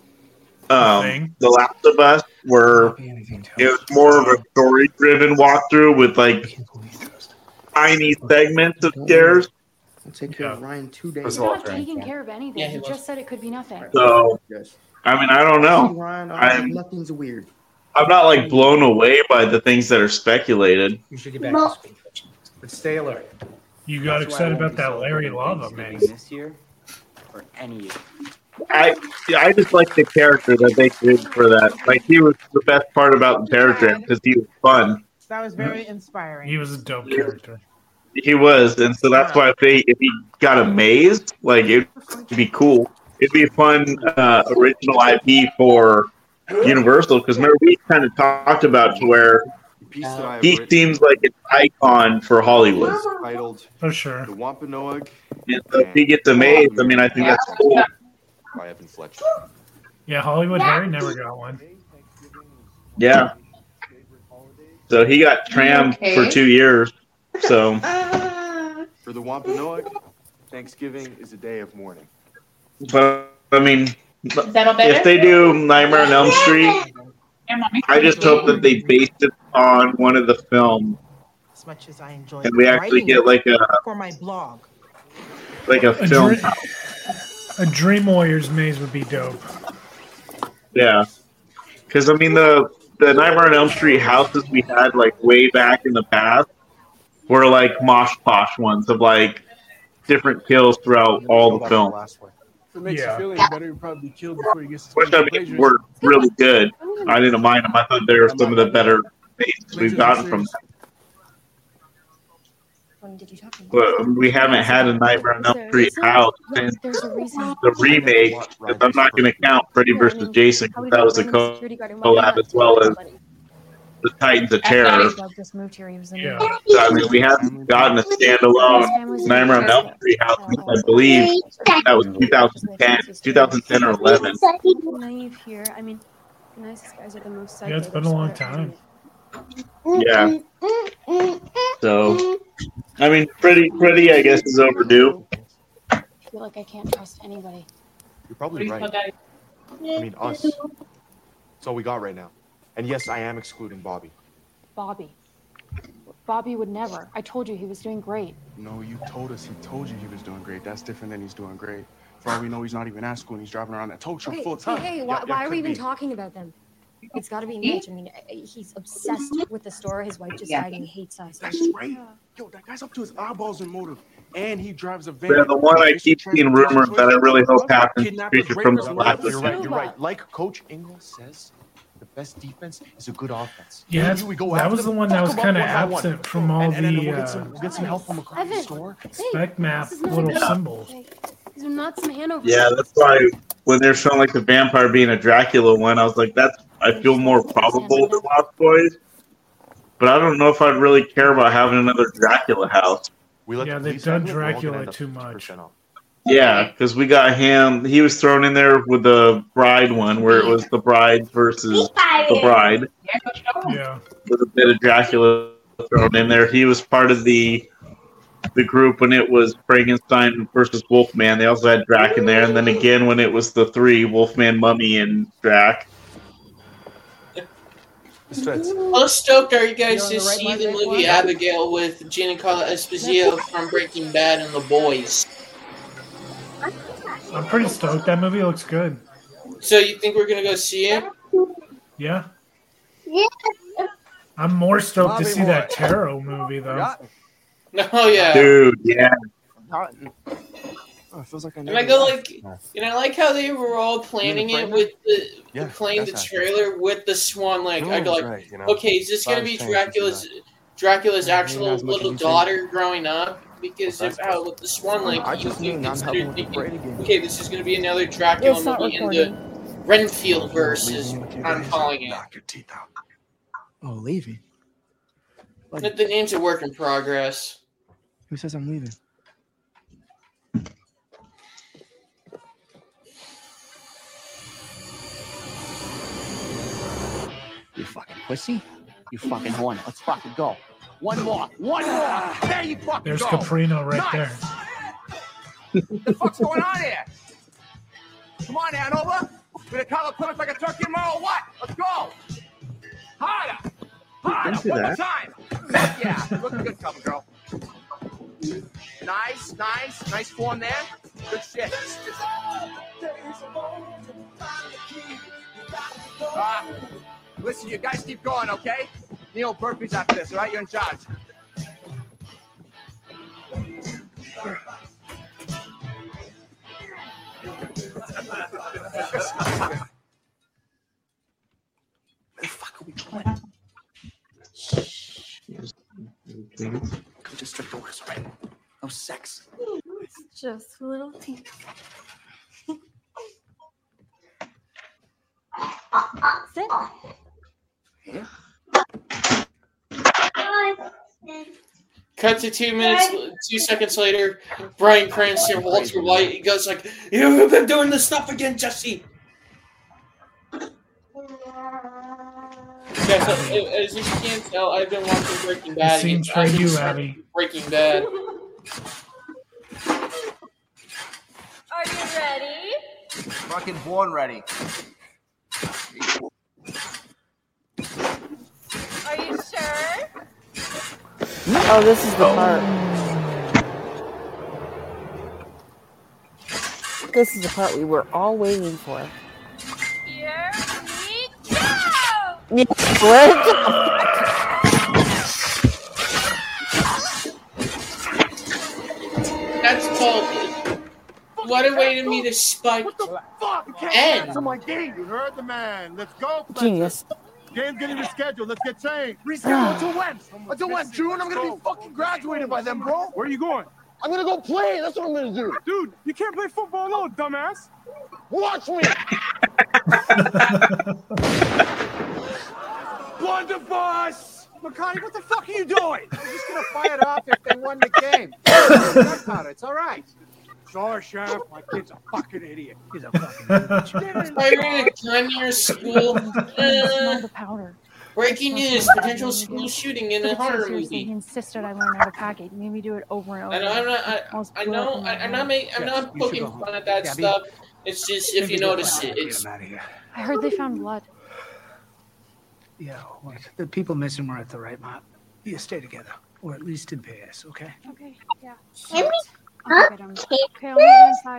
um, The Last of Us, where it was more of a story-driven walkthrough with like tiny segments of scares. We'll take care of Ryan two days. He's not taking care of anything. Yeah, he he just said it could be nothing. So, I mean, I don't know. Ryan, I'm, nothing's weird. I'm not like blown away by the things that are speculated. You should get back to speed. But stay alert. You got That's excited why I about that Larry Lava, man. This year or any year. I I just like the character that they did for that. Like he was the best part about the character because he was fun. That was very inspiring. He was a dope character. He was, and so that's why if they if he got a maze, like it'd be cool. It'd be a fun uh, original I P for Universal because remember we kind of talked about to where he seems like an icon for Hollywood. Titled For sure. The Wampanoag And so if he gets a maze, I mean, I think that's cool. by Evan Fletcher. Yeah, Hollywood Harry never got one. Yeah. So he got trammed Okay. for two years. So For the Wampanoag, Thanksgiving is a day of mourning. but I mean, that all better? if they do Nightmare on Elm Street, I just hope that they based it on one of the films, As much as I enjoy and we actually writing get like a for my blog. like a A, film. Dream, a Dream Warriors maze would be dope. Yeah, because I mean the the Nightmare on Elm Street houses we had like way back in the past were like mosh posh ones of like different kills throughout all the film, If it makes Yeah. you feel any better, he'll probably be killed before he gets to which I mean were really good. I didn't mind them. I thought they were some of the better mazes we've gotten from them. When did you talk to him? But we haven't had a Nightmare on Elm Street house since There's a reason. the remake. Because I'm not going to count Freddy versus Jason because that was a co- collab as well as the Titans of Terror. Doug just moved here. He was in Yeah. So, I mean, we haven't gotten a standalone Nightmare on Elm Street house since I believe that was two thousand ten, two thousand ten or eleven. Naive here. I mean, the nicest guys are the most Yeah, it's psycho. been a long time. Yeah. So, I mean, Freddy, Freddy, I guess, is overdue. I feel like I can't trust anybody. You're probably right. I mean, us. That's all we got right now. And yes, I am excluding Bobby. Bobby. Bobby would never. I told you he was doing great. No, you told us he told you he was doing great. That's different than he's doing great. For all we know, he's not even at school and he's driving around that tow truck Okay, full time. hey, hey, Yeah, why, yeah, why are we could even be. talking about them? It's got to be Mitch. I mean, I- I- he's obsessed with the store. His wife just Yeah. died and he hates us. That's right. Yo, that guy's up to his eyeballs in motive. And he drives a van. Yeah, the one I keep seeing rumors that I really hope happens is Kidnappers, Creature from the rapers, Black murderers. You're right, Lagoon. you're right. Like Coach Ingle says, the best defense is a good offense. Yeah, Usually we go that after was the them, one that fuck was them up kind of one by one. absent from all and, and then the we'll get uh, some, we'll get some help from across the Evan, store. spec map this is not little good. symbols. These are not some Hanover. Yeah, that's why when they're showing like the vampire being a Dracula one, I was like, that's I feel more probable than Lost Boys. But I don't know if I'd really care about having another Dracula house. Yeah, they've done Dracula too much. Yeah, because we got him. He was thrown in there with the bride one, where it was the bride versus the bride. Yeah, With a bit of Dracula thrown in there. He was part of the the group when it was Frankenstein versus Wolfman. They also had Drac in there, and then again when it was the three Wolfman, Mummy, and Drac. This fits. How stoked are you guys You to on the right see line, the right movie line? Abigail with Giancarlo Esposito from Breaking Bad and The Boys? I'm pretty stoked. That movie looks good. So you think we're gonna go see it? Yeah. Yeah. I'm more stoked to Bobby see boy. that Tarot movie though. Oh yeah, Dude, yeah. Oh, it feels like I And I go like, and I like how they were all planning You it mean with the Yeah, playing the that's accurate. trailer with the swan lake. No I go one's like, right, you know? okay, is this gonna be Bob's changed since Dracula's Dracula's Yeah, actual maybe not as much little as you think. daughter growing up? Because of how with the swan lake, I you just can knew I'm consider helping with the thinking, Brady game. okay, this is gonna be another Dracula It's not movie in recording. the Renfield verse, is I'm calling it. Oh, leaving? But the name's a work in progress. Who says I'm leaving? You fucking pussy. You fucking horny. Let's fucking go. One more. One more. There you fucking There's go. Caprino right Nice. there. What the fuck's going on here? Come on, Hanover. We're gonna color Plymouth like a turkey tomorrow or what? Let's go. Harder. Harder. do One more that. time. Fuck yeah. Looking good, cover girl. Nice, nice. Nice form there. Good shit. Uh, listen, you guys keep going, okay? Neil burpees after this, all right? You're in charge. Where the fuck are we going? Come just strict orders, all right? No sex. It's just a little tea. Sit. Yeah. Cut to two minutes, two seconds later. Bryan Cranston, Walter White. He goes like, "You've been doing this stuff again, Jesse." Yeah, so, as you can tell, I've been watching Breaking Bad. It seems for I've been you, starting Abby. Breaking Bad. Are you ready? Fucking born ready. Are you sure? Oh, this is the part. This is the part we were all waiting for. Here we go! Yeah, what? That's called. What a way to meet a spike. End. To my game. You heard the man. Let's go. Genius. Game's getting rescheduled. Let's get changed. Reschedule until when? Until when? June? I'm gonna be fucking graduated by then, bro. Where are you going? I'm gonna go play. That's what I'm gonna do. Dude, you can't play football alone, dumbass. Watch me. Blunderbuss! Makani, what the fuck are you doing? I'm just gonna fire it off if they won the game. Gunpowder, it's all right. Sorry, Sheriff. My kid's a fucking idiot. He's a fucking idiot. Firing a gun near a school. Smell Uh, the powder. breaking news: potential school shooting in a horror Seriously, he movie. insisted I learn how to pack it. He made me do it over and over. I know. I'm not. I, Almost I blew know. up in my I, I'm head. not. Make, I'm Yes, not you should poking go home. fun at that Gabby? stuff. It's just if you notice it, it's. Get him out of here. I heard they found blood. Yeah, well, the people missing were at the right map. You stay together, or at least in pairs, okay? Okay, yeah. Can we I'll hug get 'em. kisses? Okay, I'll meet you inside.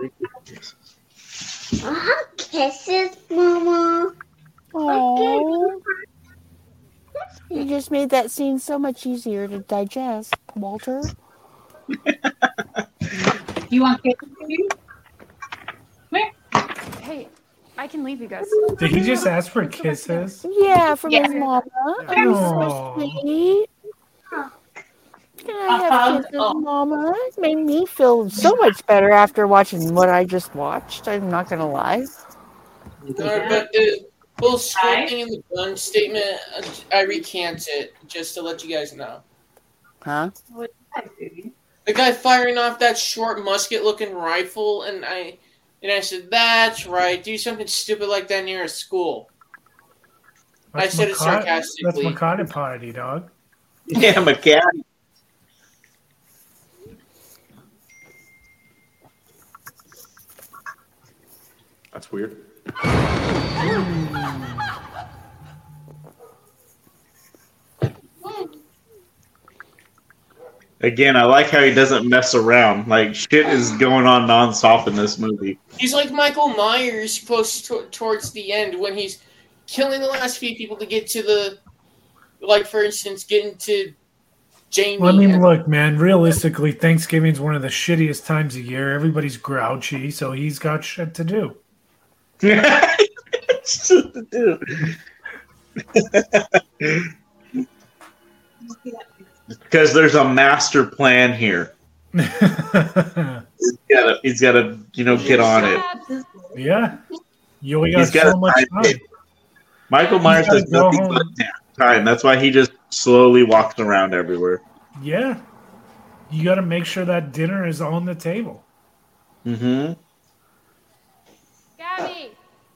Hug kisses, Mama. Aww. You just made that scene so much easier to digest, Walter. You want kisses, baby? Hey, I can leave you guys. Did he just ask for kisses? Yeah, from Yeah. his mama. Oh, Aw. so sweet. Can I have Uh-huh. kisses, Mama? It made me feel so much better after watching what I just watched. I'm not gonna lie. Uh, but the whole school thing in the gun statement, uh, I recant it just to let you guys know. Huh? The guy firing off that short musket-looking rifle, and I, and I said, "That's right. Do something stupid like that near a school." I said it Maca- sarcastically. That's Makata party, dog. Yeah, McCann. That's weird. Again, I like how he doesn't mess around. Like, shit is going on nonstop in this movie. He's like Michael Myers close to, towards the end when he's killing the last few people to get to the, like, for instance, getting to Jamie. Well, I mean, look, man, realistically, Thanksgiving's one of the shittiest times of year. Everybody's grouchy, so he's got shit to do. Shit to do. Because there's a master plan here. he's got he's to, you know, get on it. Yeah. You only got He's got so much time. time. Michael Myers gotta has go nothing home. but time. That's why he just slowly walks around everywhere. Yeah. You got to make sure that dinner is on the table. Mm-hmm. Gabby.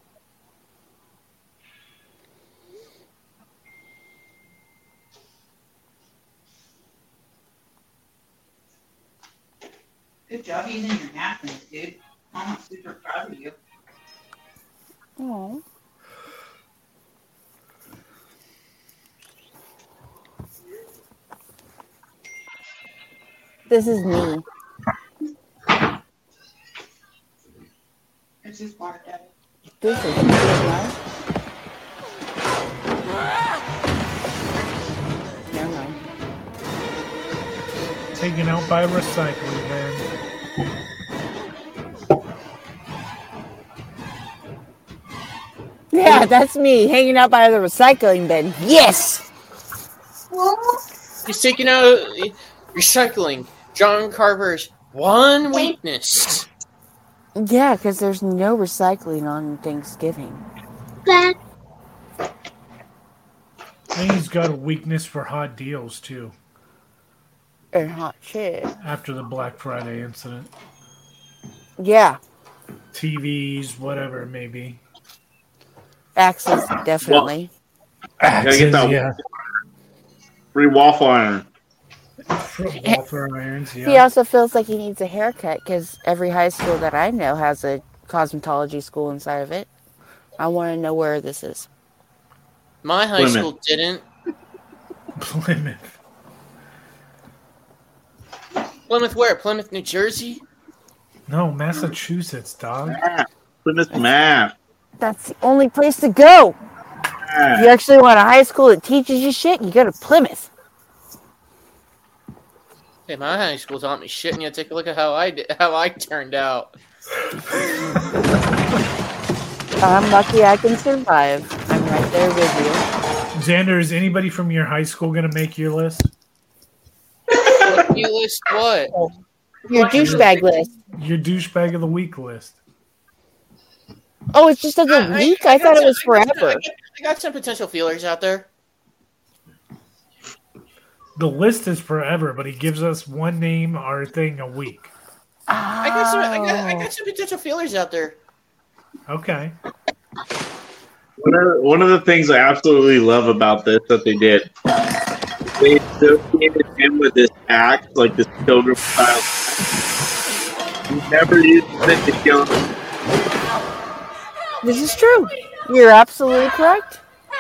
Good job using your napkins, dude. I'm super proud of you. Aww. This is me. It's just water, Daddy. This is me, right? Never mind. Taken out by a recycling van. Yeah, that's me hanging out by the recycling bin. Yes. He's taking out recycling. John Carver's one weakness. Yeah, because there's no recycling on Thanksgiving. And he's got a weakness for hot deals, too. And hot shit. After the Black Friday incident. Yeah. T Vs, whatever it may be. Access, definitely. Gotta get that yeah. free waffle iron. Waffle irons, yeah. He also feels like he needs a haircut because every high school that I know has a cosmetology school inside of it. I want to know where this is. My high Plymouth. school didn't. Plymouth. Plymouth where? Plymouth, New Jersey? No, Massachusetts, dog. Plymouth, Mass. That's the only place to go. If you actually want a high school that teaches you shit, you go to Plymouth. Hey, my high school taught me shit, and you take a look at how I did, how I turned out. I'm lucky I can survive. I'm right there with you. Xander, is anybody from your high school going to make your list? You list what? Your douchebag list. Your douchebag of the week list. Oh, it's just of the I- week? I I, thought got it was some- I got- forever. I got, I got some potential feelers out there. The list is forever, but he gives us one name or thing a week. I got some. I got, I got some potential feelers out there. Okay. One of, one of the things I absolutely love about this that they did, they associated him with this act, like this pilgrim style. He never used it to kill him. This is true. You're absolutely correct.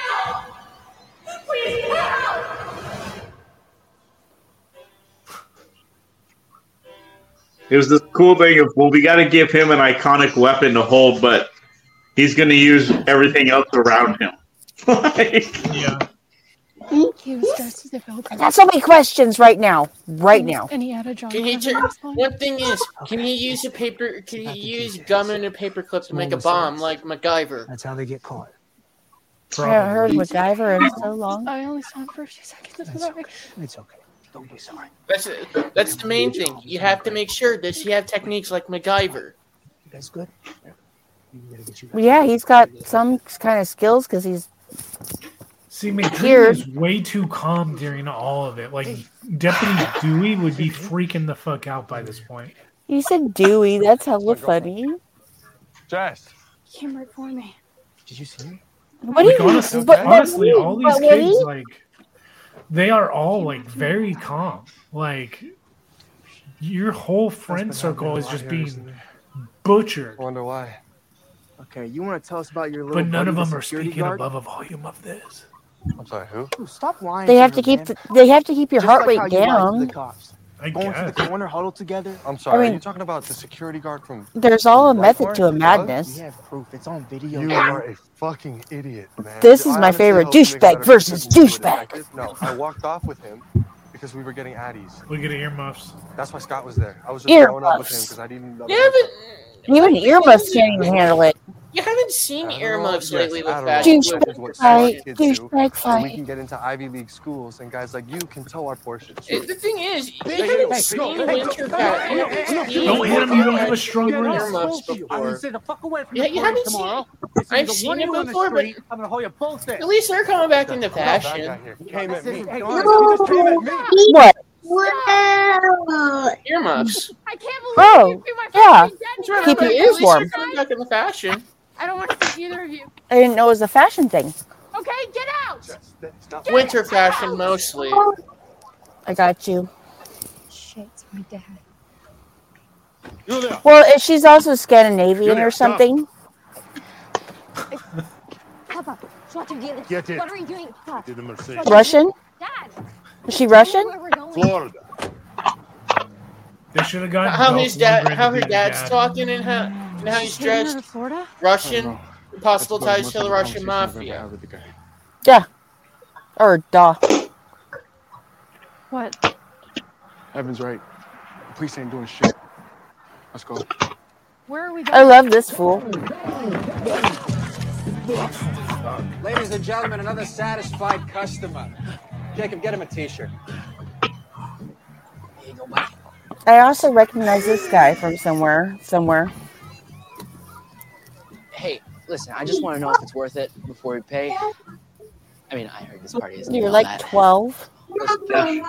It was this cool thing of, well, we got to give him an iconic weapon to hold, but he's going to use everything else around him. Like, yeah. He was dressed as a Velcro. That's so many questions right now. Right now. And he had a John Can he? Carver Tur- one thing is, can he use a paper? Can he use gum and a paper clip to make a bomb like MacGyver? That's how they get caught. I haven't heard MacGyver in so long. I only saw him for a few seconds. I'm sorry. It's okay. Don't be sorry. That's that's the main thing. You have to make sure that he have techniques like MacGyver. That's good. Yeah, he's got some kind of skills because he's. See, McDreamy Here. is way too calm during all of it. Like, Deputy Dewey would be freaking the fuck out by this point. You said Dewey. That's hella funny. Jess. He came right for me. Did you see me? What Like, do you honestly, but- but- honestly, all these but what do kids, you- like, they are all, like, very calm. Like, your whole friend circle is just being butchered. Wonder why. Okay, you want to tell us about your little But none of buddy, the them are security speaking guard? above a volume of this. I'm sorry, who? Dude, stop lying. They to have her, to keep man. the, they have to keep your Just heart like how rate you lied to down. the cops. I going guess. to the corner, huddled together. I'm sorry. I mean- are you talking about the security guard from? There's all a from method White to a Marsh? madness. We have proof. It's on video. You are a fucking idiot, man. This is I my honestly favorite hope you make a douchebag better versus decision with douchebag. detective. No, I walked off with him because we were getting addies. We get earmuffs. That's why Scott was there. I was just going up with him Earmuffs. because I didn't know. Yeah, but Even earmuffs can't even handle it. you haven't seen earmuffs Yes, lately with Adderall fashion. is what Douchebag smart fight, kids do, douchebag so we fight. can get into Ivy League schools, and guys like you can tow our Porsches. It- The thing is, you Hey, haven't hey, seen no, hey, Winter no, Cat. You no, haven't no, seen Don't hit him, you don't have a strong wrist. earmuffs I'm gonna before. stay the fuck away from Yeah, the you corner haven't tomorrow. seen. It's I've either seen one it of you on the before, but street, I'm gonna hold you both there. at least they're coming back into That guy fashion. here came at me. Hey, No. he just came at me. What? Wow. Earmuffs. I can't believe Oh, you threw my yeah. fucking dead That's right, Keep but your at ears least warm. they're coming back into fashion. I don't want to see either of you. I didn't know it was a fashion thing. Okay, get out! Stop. Winter fashion mostly. I got you. Shit, it's my dad. Julia. Well, if she's also Scandinavian Julia, or stop. something. Papa, what are you doing? Get it. What are you doing? Papa? To the Mercedes. Russian? Dad! Is she Russian? Where we're going? Florida. They should have gotten How both his dad, Lundgren how to her be the dad's dad. talking, and how and how he's She's taking her dressed. to Florida? Russian, possible That's about ties as to much the of a Russian conversation I've ever mafia. had with the guy. Yeah. Or duh. What? Evan's right. The police ain't doing shit. Let's go. Where are we I going? love this fool. Ladies and gentlemen, another satisfied customer. Jacob, get him a t-shirt. I also recognize this guy from somewhere. Somewhere. Hey, listen, I just want to know if it's worth it before we pay. I mean, I heard this party isn't You're all like that. twelve. Listen,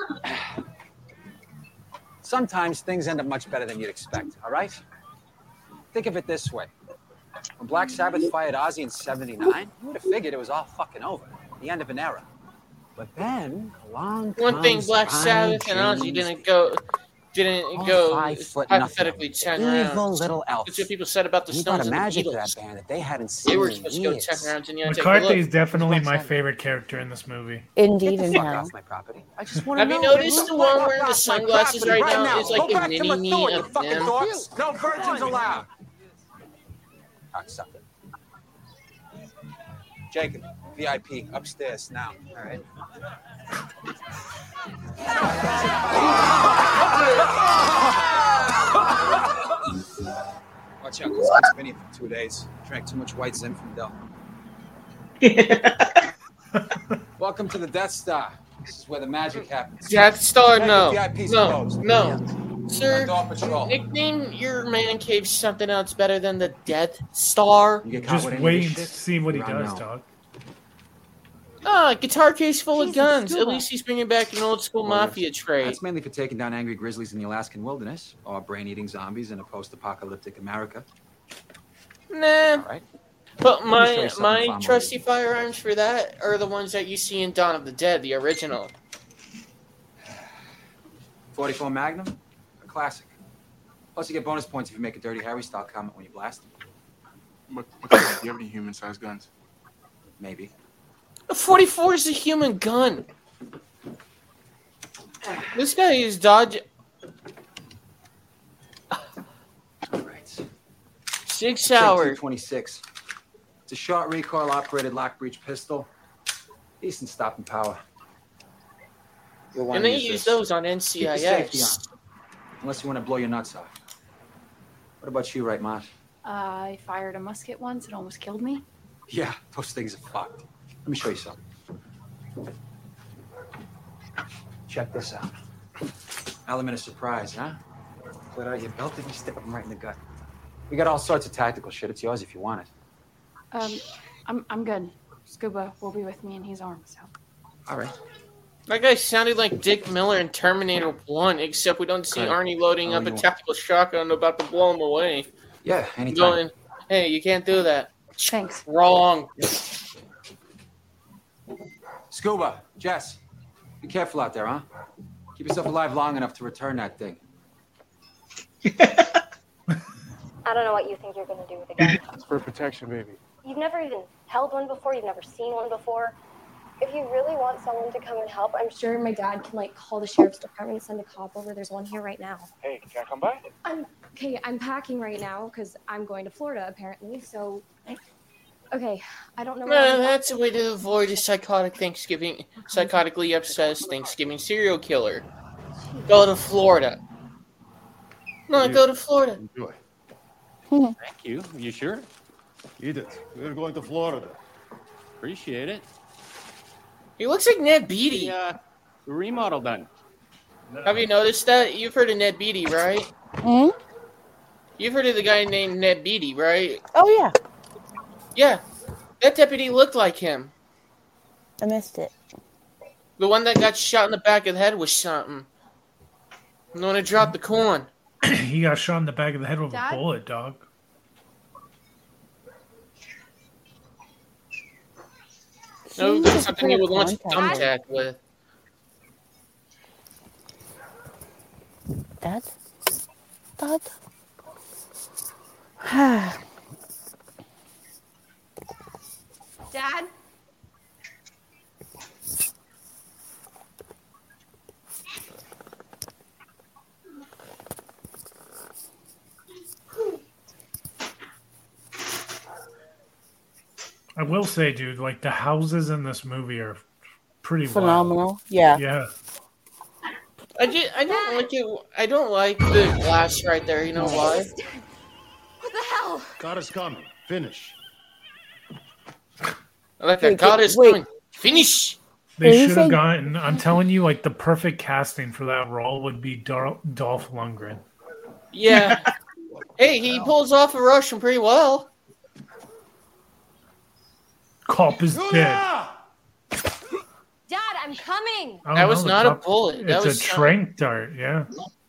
sometimes things end up much better than you'd expect, all right? Think of it this way. When Black Sabbath fired Ozzy in seventy-nine, you would have figured it was all fucking over. The end of an era. But then, along One thing, comes Black Ronnie Sabbath and Ozzy James, didn't go, didn't all go five foot hypothetically nothing. ten Evil rounds. little elf. That's what people said about the He brought Stones a and the magic to that Beatles. band that they hadn't seen They were in supposed to go years. ten rounds, and you know, take a McCarthy is look. definitely my favorite character in this movie. Indeed, Get and the fuck how. off my property. I just want to Have you know. noticed the one wearing the sunglasses right now is like Go a back to mini my me store, you of fucking them? dorks. No virgins allowed. Cocksucker. Jacob, V I P, upstairs now. All right. Watch out, this kid's been here for two days. Drank too much white Zinfandel. Welcome to the Death Star. This is where the magic happens. Death Star, no, V I P's no, closed. no, sir. Dog Patrol. Nickname your man cave something else better than the Death Star. You get caught Just with any wait of and this shit, see what he you're on does, now. dog. Ah, guitar case full of Jesus, guns. At Scuba. least he's bringing back an old school Well, mafia trait. That's mainly for taking down angry grizzlies in the Alaskan wilderness or brain-eating zombies in a post-apocalyptic America. Nah. All right. But Let me show my you something my fun, trusty firearms for that are the ones that you see in Dawn of the Dead, the original. forty-four Magnum, a classic. Plus, you get bonus points if you make a Dirty Harry style comment when you blast them. What, what do you have any human-sized guns? Maybe. A forty-four is a human gun. This guy is dodge. Right. Six hours. twenty-six. It's a short recoil operated lock breech pistol. Decent stopping power. You'll want And to they use use this. those on Keep the safety N C I S. on. Unless you want to blow your nuts off. What about you, right, Mott? Uh, I fired a musket once. It almost killed me. Yeah, those things are fucked. Let me show you something. Check this out. Element of surprise, huh? Pull it out of your belt and you stick them right in the gut. We got all sorts of tactical shit. It's yours if you want it. Um, I'm I'm good. Scuba will be with me, and he's armed. So. All right. That guy sounded like Dick Miller in Terminator one, except we don't see Okay. Arnie loading Oh, up a you want- tactical shotgun about to blow him away. Yeah, anytime. Going, hey, you can't do that. Thanks. Wrong. Scuba, Jess, be careful out there, huh? Keep yourself alive long enough to return that thing. I don't know what you think you're gonna do with a gun. It's for protection, baby. You've never even held one before. You've never seen one before. If you really want someone to come and help, I'm sure my dad can like call the sheriff's department and send a cop over. There's one here right now. Hey, can I come by? I'm okay. I'm packing right now because I'm going to Florida apparently. So, okay, I don't know. No, where I'm that's a way to avoid a psychotic Thanksgiving, psychotically obsessed Thanksgiving serial killer. Go to Florida. No, go to Florida. Enjoy. Thank you. You sure? Eat it. We're going to Florida. Appreciate it. He looks like Ned Beatty. The, uh, the remodel done. Have you noticed that? You've heard of Ned Beatty, right? Hmm? You've heard of the guy named Ned Beatty, right? Oh, yeah. Yeah. That deputy looked like him. I missed it. The one that got shot in the back of the head with something. The one that dropped the corn. He got shot in the back of the head with Dad? a bullet, dog. No, that's something you would want to contact with. Dad? Dad? Dad? I will say, dude, like the houses in this movie are pretty Phenomenal. wild. Yeah. Yeah. I, just, I don't like it. I don't like the glass right there. You know why? What the hell? God is coming. Finish. Like a Wait, God wait, is wait. coming. Finish. They Did you should have say- gotten. I'm telling you, like the perfect casting for that role would be Dar- Dolph Lundgren. Yeah. Hey, he pulls off a Russian pretty well. Cop is dead. Dad, I'm coming. I don't That was know, the not a cop- bullet. That It's was a some- trank dart. Yeah.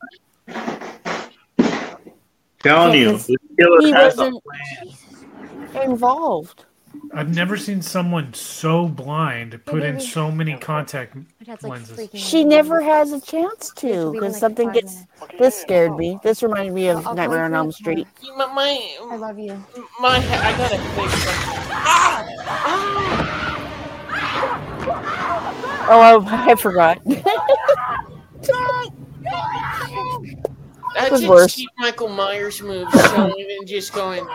Telling you, Because this killer he has a wasn't involved. I've never seen someone so blind put in maybe- so many contact dad's, like, lenses. freaking She never has a chance to leave in, because like, something five gets. This scared me. This reminded me of I'll Nightmare call on you Elm later. Street. My, my, I love you. my, I gotta fix something. Oh, I, I forgot. That's was a worse. cheap Michael Myers move. So even just going.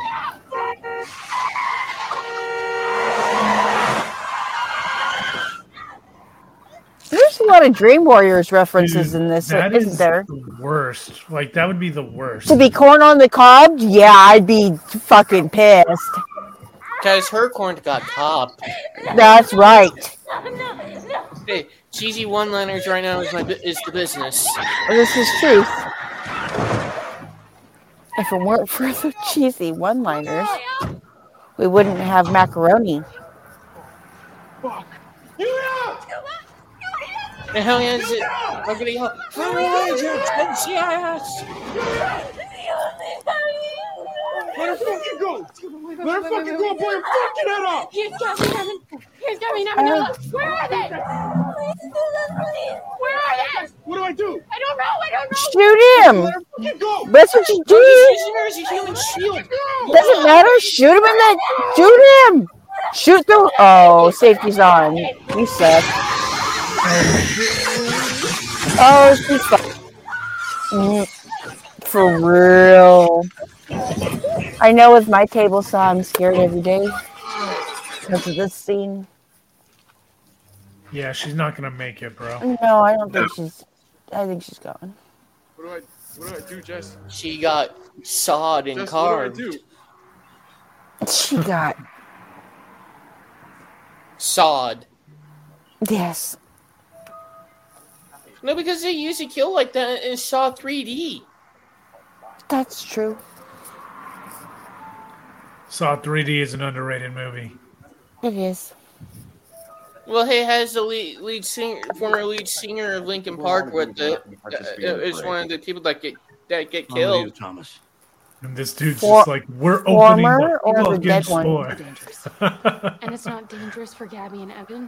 There's a lot of Dream Warriors references Dude, in this, that isn't is there? the worst. Like that would be the worst. To be corn on the cob? Yeah, I'd be fucking pissed. Guys, her corn got popped. That's right. Hey, cheesy one-liners right now is my bu- is the business. This is truth. If it weren't for the cheesy one-liners, we wouldn't have macaroni. And how is it? I'm gonna yell. How is it? Yes. Let her fucking go! Let her fucking go, boy! I'm fucking head off! He's coming, Evan. He's coming, Evan. Uh, No, where are they? Where are they? What do I do? I don't know. I don't know. Shoot him! Let her fucking go! That's what you I'm just do! using her as a human shield. Doesn't matter. Shoot him in the. Shoot him! Shoot the. Oh, safety's on. You suck. Oh, she's fine. Mm, for real. I know with my table saw, I'm scared every day because of this scene. Yeah, she's not gonna make it, bro. No, I don't think she's. I think she's gone. What do I, what do I do, Jess? She got sawed and Jess, carved. what do I do? She got. Sawed. Yes. No, because they used a kill like that in Saw three D. That's true. Saw three D is an underrated movie. It is. Well, he has the lead, lead singer, former lead singer of Linkin Park with it. Uh, it's one of the people that get that get killed. Thomas. And this dude's For- just like, we're opening former the or the fucking dead one? store. And it's not dangerous for Gabby and Evan.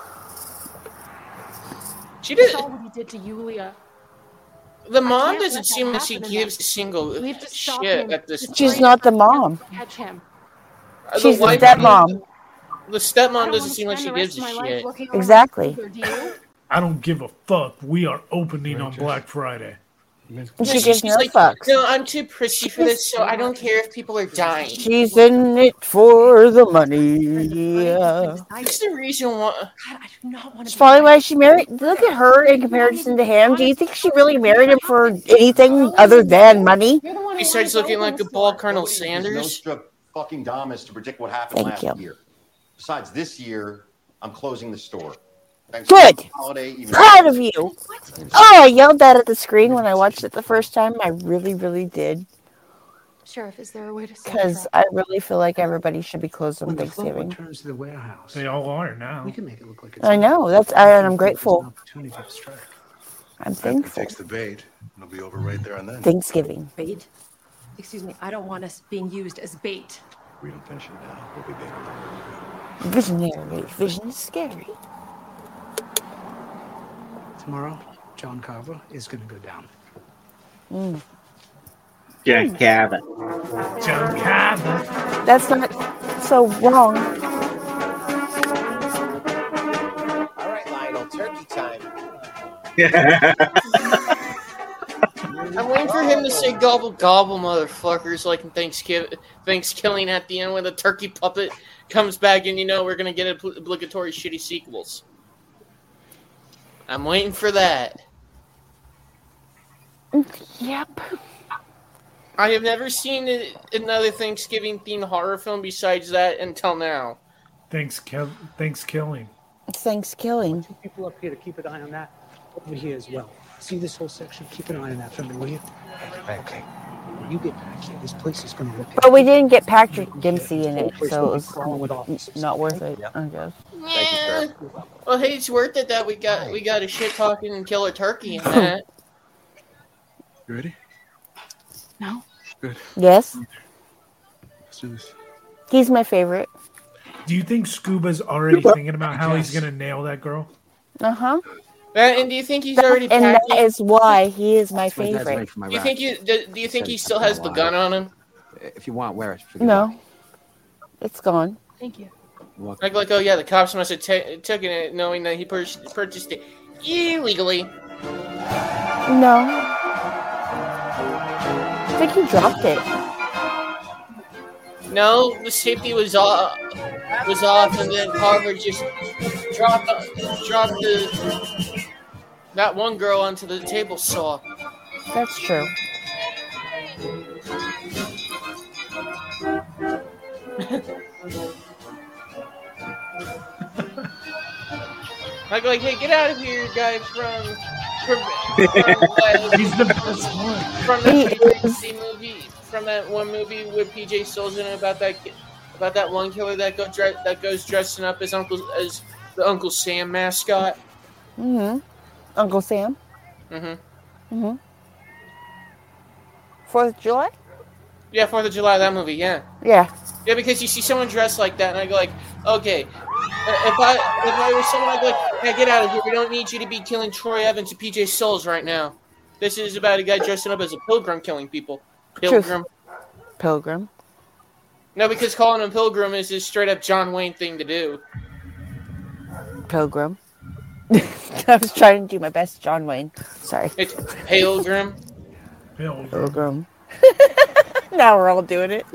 She You did. saw what he did to Yulia. The mom can't doesn't let that seem that she happen in gives that. a single We have to stop shit him. at this It's point. She's not the mom. Catch him. Uh, the She's the wife- stepmom. the stepmom doesn't seem like she gives a shit. Exactly. I don't give a fuck. We are opening on Black Friday. She gives no like, fucks. No, I'm too prissy for this, so I don't care if people are dying. She's in it for the money. Yeah. That's the reason why. It's probably why she married. Look at her in comparison to him. Do you think she really married him for anything other than money? He starts looking like a bald Colonel Sanders. Fucking Damas to predict what happened Thank last you. year. Besides, this year I'm closing the store. Thanks Good. for the holiday, even Proud of you. Oh, I yelled that at the screen when I watched it the first time. I really, really did. Sheriff, is there a way to save Because I really feel like everybody should be closed on When the float Thanksgiving. returns to the warehouse, They all are now. we can make it look like it's. I know. That's I, and I'm grateful. Opportunity to strike. I'm After he thankful. takes the bait, it'll be over right there and then. Thanksgiving. Bait? Excuse me, I don't want us being used as bait. We don't finish it now. We'll be big. Visionary. Vision is scary. Tomorrow, John Carver is going to go down. Mm. Jack Cabot. John Cabot. That's not so wrong. All right, Lionel, turkey time. I'm waiting for him to say gobble gobble, motherfuckers, like in Thanksgiving, Thanksgiving at the end when the turkey puppet comes back and you know we're gonna get obligatory shitty sequels. I'm waiting for that. Yep. I have never seen a, another Thanksgiving-themed horror film besides that until now. Thanks, kill, thanks, killing. Thanksgiving. Two people up here to keep an eye on that. Over here as well. See this whole section? Keep an eye on that for me, will you? Okay. When you get back here, this place is going to look. But we didn't get Patrick Dempsey in it, so it was n- not worth it, I guess. Yeah. Well, hey, it's worth it that we got we got a shit talking and killer turkey in that. You ready? No. Good. Yes. Let's do this. He's my favorite. Do you think Scuba's already thinking about how he's gonna nail that girl? Uh huh. And do you think he's already And packing? that is why he is my my dad's favorite. made for my Do you rap. think you do, do you think he Said still it's has the been a gun while. on him? If you want, wear it. Forget No, it's gone. Thank you. it. Like, like, oh yeah, the cops must have ta- taken it, knowing that he pur- purchased it illegally. No. I think he dropped it. No, the safety was off, was off, and then Carver just dropped dropped the that one girl onto the table saw. That's true. I go like, hey, get out of here, guy from from, from uh, He's the best one. from that P J C movie, from that one movie with P J Souls in it about that ki- about that one killer that go dre- that goes dressing up as Uncle as the Uncle Sam mascot. Mm-hmm. Uncle Sam. Mm-hmm. Mm-hmm. Fourth of July? Yeah, Fourth of July, that movie. Yeah. Yeah. Yeah, because you see someone dressed like that, and I go like, okay, if I if I was someone, I'd be like, hey, get out of here. We don't need you to be killing Troy Evans and P J Souls right now. This is about a guy dressing up as a pilgrim killing people. Pilgrim. Pilgrim. No, because calling him Pilgrim is a straight up John Wayne thing to do. Pilgrim. I was trying to do my best, John Wayne. Sorry. It's Pilgrim. Pilgrim. Pilgrim. Now we're all doing it.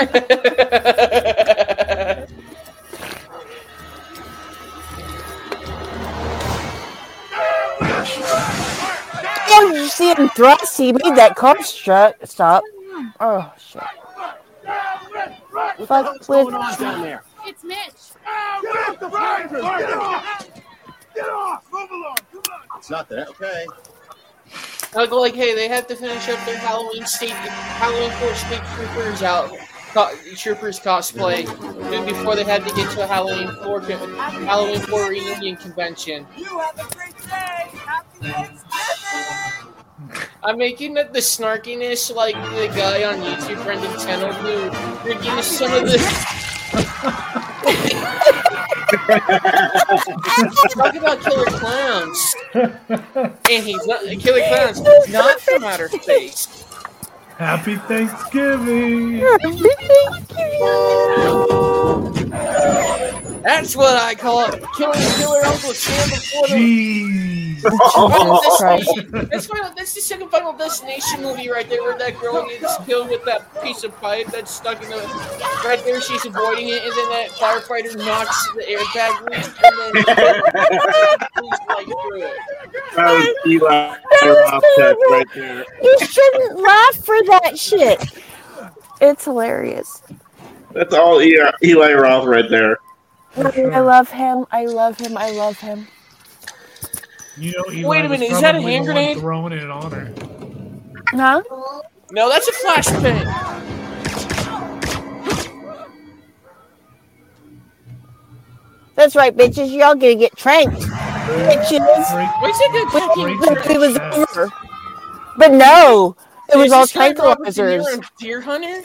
Oh, did you see him thrust? He made that car stru- stop. Oh, shit. Fuck with... going on down there? It's Mitch. Get off! Get off! Move along! It's not that. Okay. I go like, hey, they have to finish up their Halloween state, Halloween four State Troopers out, co- Troopers cosplay before they had to get to a Halloween four, Halloween four reunion convention. You have a great day. Happy Thanksgiving. I'm making it the snarkiness like the guy on YouTube, Brendan Tennant, who reviews some of the. Talk about Killer Clowns, and he's not Killer Clowns, not from outer space. Happy Thanksgiving! Happy That's what I call it. Killing killer Uncle Sam before the. Jeez. That's, that's, final, that's the second Final Destination movie right there, where that girl gets killed with that piece of pipe that's stuck in the. Right there, she's avoiding it, and then that firefighter knocks the airbag loose, and then he's like through it. That was Eli Roth test right there. You shouldn't laugh for that shit. It's hilarious. That's all Eli, Eli Roth right there. I love him. I love him. I love him. You know, Eli Wait a minute, was is that a probably hand the one grenade? Throwing it on her. Huh? No, that's a flashbang. That's right, bitches. Y'all gonna get tranked. Bitches. What's it But it was over. But no, it was all tranquilizers. Deer Hunter?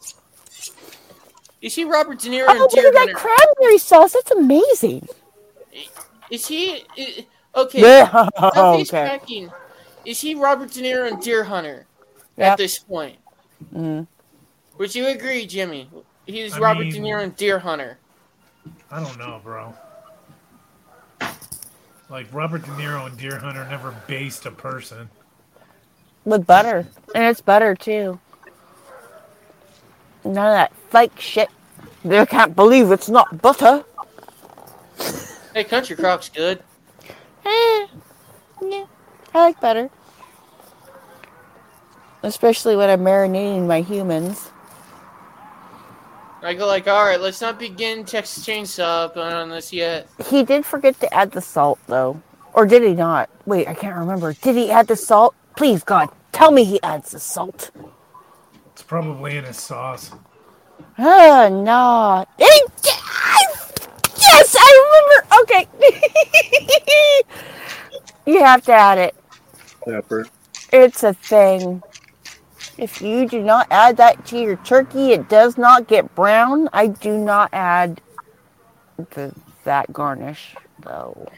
Is he Robert De Niro Oh, in look Deer at that Hunter? cranberry sauce. That's amazing. Is he i- okay? Yeah, now he's okay. cracking. Is he Robert De Niro in Deer Hunter Yep. at this point? Mm. Would you agree, Jimmy? He's I Robert mean- De Niro in Deer Hunter. I don't know, bro. Like, Robert De Niro and Deer Hunter never based a person. With butter. And it's butter, too. None of that fake shit. They can't believe it's not butter. Hey, Country Croc's good. Eh, yeah, I like butter. Especially when I'm marinating my humans. I go like, all right, let's not begin Texas Chainsaw on this yet. He did forget to add the salt, though. Or did he not? Wait, I can't remember. Did he add the salt? Please, God, tell me he adds the salt. It's probably in his sauce. Ah, no. Yes, I remember. Okay. You have to add it. Pepper. It's a thing. If you do not add that to your turkey, it does not get brown. I do not add the, that garnish, though.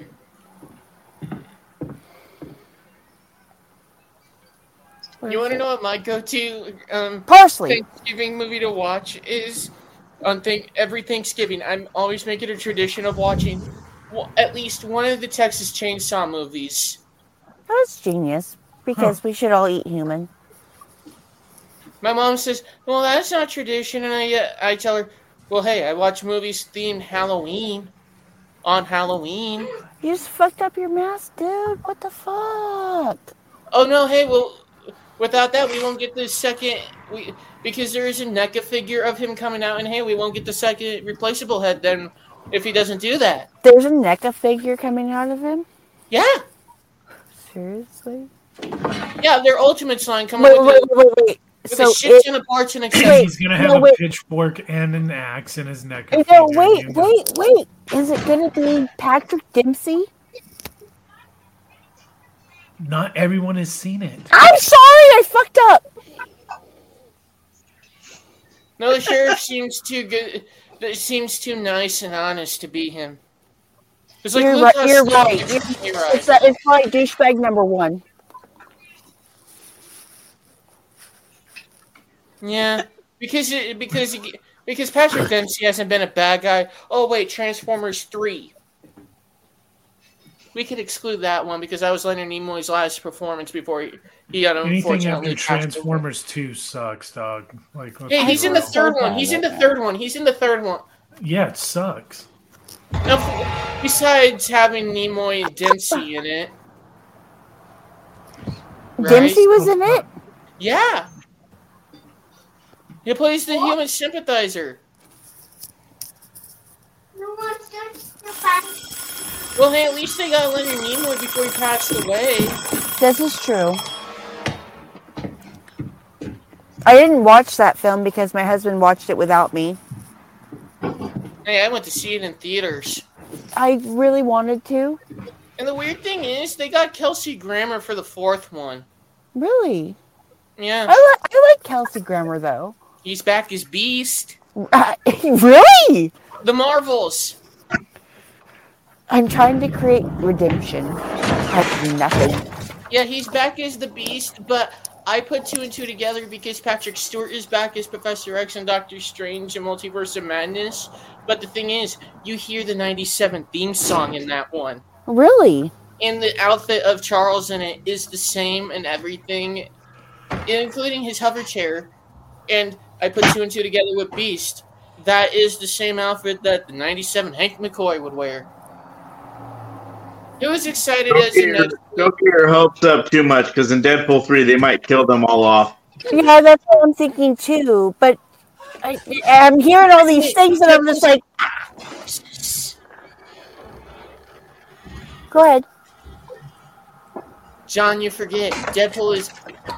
You want to know what my go-to um, Parsley. Thanksgiving movie to watch is? On th- every Thanksgiving, I'm always making a tradition of watching well, at least one of the Texas Chainsaw movies. That's genius, because we should all eat human. My mom says, "Well, that's not tradition," and I uh, I tell her, "Well, hey, I watch movies themed Halloween on Halloween." You just fucked up your mask, dude. What the fuck? Oh no, hey, well, without that, we won't get the second. We because there is a NECA figure of him coming out, and hey, we won't get the second replaceable head then if he doesn't do that. There's a NECA figure coming out of him? Yeah, Seriously? yeah, their Ultimates line coming Wait, with wait, the, wait, wait, wait. with So the shit it- ton of parts and Wait, accessories. He's gonna have no, a wait. pitchfork and an axe in his neck. No, wait, wait, wait. Is it going to be Patrick Dempsey? Not everyone has seen it. I'm sorry, I fucked up. No, the sheriff seems too good. It seems too nice and honest to be him. It's like you're Luke right. Hudson You're in right. Different You're, Heroes. it's, that, it's like douchebag number one. Yeah, because it, because he, because Patrick Dempsey hasn't been a bad guy. Oh wait, Transformers three. We could exclude that one because that was Leonard Nimoy's last performance before he, he got Anything unfortunately after passed away. Transformers two sucks, dog. Like, let's Hey, be he's in the real. third one. He's in the third one. He's in the third one. Yeah, it sucks. Now, besides having Nimoy and Dempsey in it, right? Dempsey was in it? Yeah. He plays the human sympathizer. Well, hey, at least they got Leonard Nimoy before he passed away. This is true. I didn't watch that film because my husband watched it without me. Hey, I went to see it in theaters. I really wanted to. And the weird thing is, they got Kelsey Grammer for the fourth one. Really? Yeah. I, li- I like Kelsey Grammer, though. He's back as Beast. Uh, really? The Marvels. I'm trying to create redemption. I do nothing. Yeah, he's back as the Beast, but I put two and two together because Patrick Stewart is back as Professor X and Doctor Strange and Multiverse of Madness. But the thing is, you hear the ninety-seven theme song in that one. Really? And the outfit of Charles in it is the same and everything, including his hover chair. And I put two and two together with Beast. That is the same outfit that the ninety-seven Hank McCoy would wear. He was excited Don't as get, a your, don't get your hopes up too much, because in Deadpool three, they might kill them all off. Yeah, that's what I'm thinking too. But I, I'm hearing all these things, and I'm just like, go ahead. John, you forget. Deadpool is...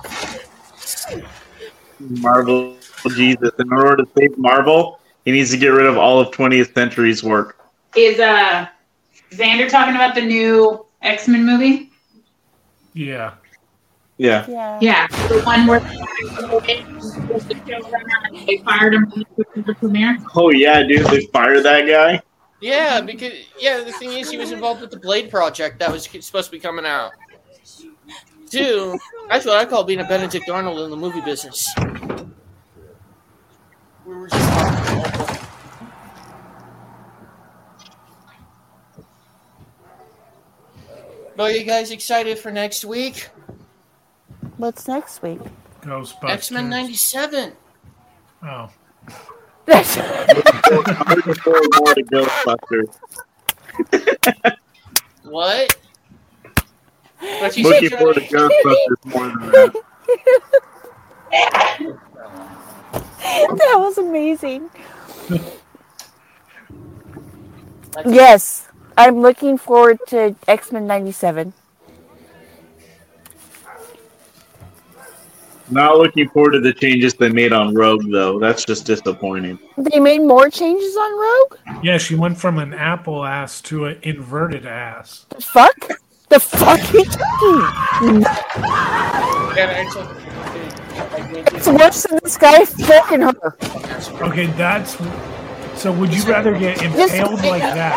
Marvel Jesus. In order to save Marvel, he needs to get rid of all of twentieth century's work. Is uh Xander talking about the new X-Men movie? Yeah. Yeah. Yeah. Yeah, the one where they fired him for the premiere. Oh yeah, dude, they fired that guy. Yeah, because yeah, the thing is, he was involved with the Blade project that was supposed to be coming out. Two, that's what I call being a Benedict Arnold in the movie business. We were just talking. Are you guys excited for next week? What's next week? Ghostbusters. X-Men ninety-seven. Oh. I'm looking forward more to Ghostbusters. What? What you Looking said, forward to Johnny? Ghostbusters more than that. That was amazing. Yes, I'm looking forward to X-Men ninety-seven. Not looking forward to the changes they made on Rogue, though. That's just disappointing. They made more changes on Rogue? Yeah, she went from an apple ass to an inverted ass. The fuck? The fuck are you talking? It's worse than this guy fucking her. Okay, that's... So would you rather get impaled Just- like that?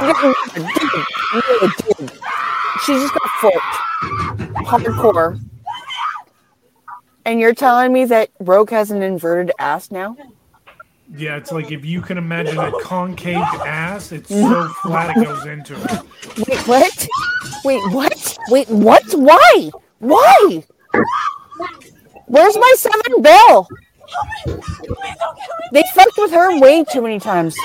She just got forked. Hardcore. And you're telling me that Rogue has an inverted ass now? Yeah, it's like if you can imagine a concave ass, it's so flat it goes into it. Wait, what? Wait, what? Wait, what? Why? Why? Where's my Seven Bell? They fucked with her way too many times.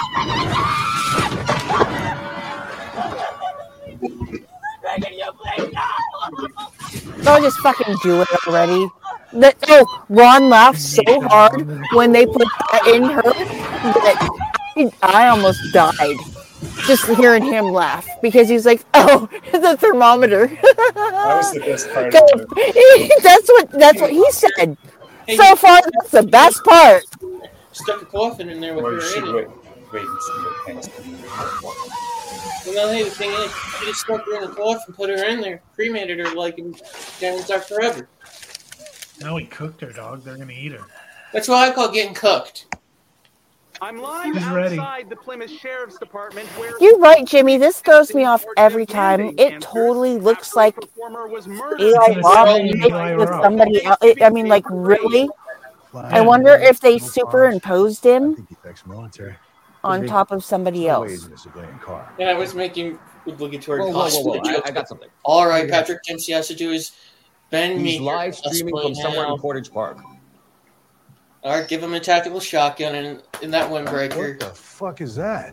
Don't just fucking do it already. The, oh, Ron laughed so hard when they put that in her that I, I almost died just hearing him laugh because he's like, "Oh, the thermometer." That was the best part of it. That's what that's what he said. So far, that's the best part. Stuck a coffin in there with Well, her you should in wait, it. wait and see what Hank's Well, no, hey, the thing is, she just stuck her in the coffin, put her in there, cremated her like in Diamonds Dark Forever. No, he cooked her, dog. They're gonna eat her. That's what I call getting cooked. I'm live Who's ready? outside the Plymouth Sheriff's Department where You're right, Jimmy. This throws me off every time. It totally looks like Eli Roth with somebody else. I mean, like, really? I wonder if they superimposed him on top of somebody else. And I was making obligatory Whoa, whoa, whoa, costume whoa. I, jokes. I got something. All right, Patrick Dempsey has to do is bend me. He's live streaming from somewhere in Portage Park. All right, give him a tactical shotgun and in that windbreaker. What the fuck is that?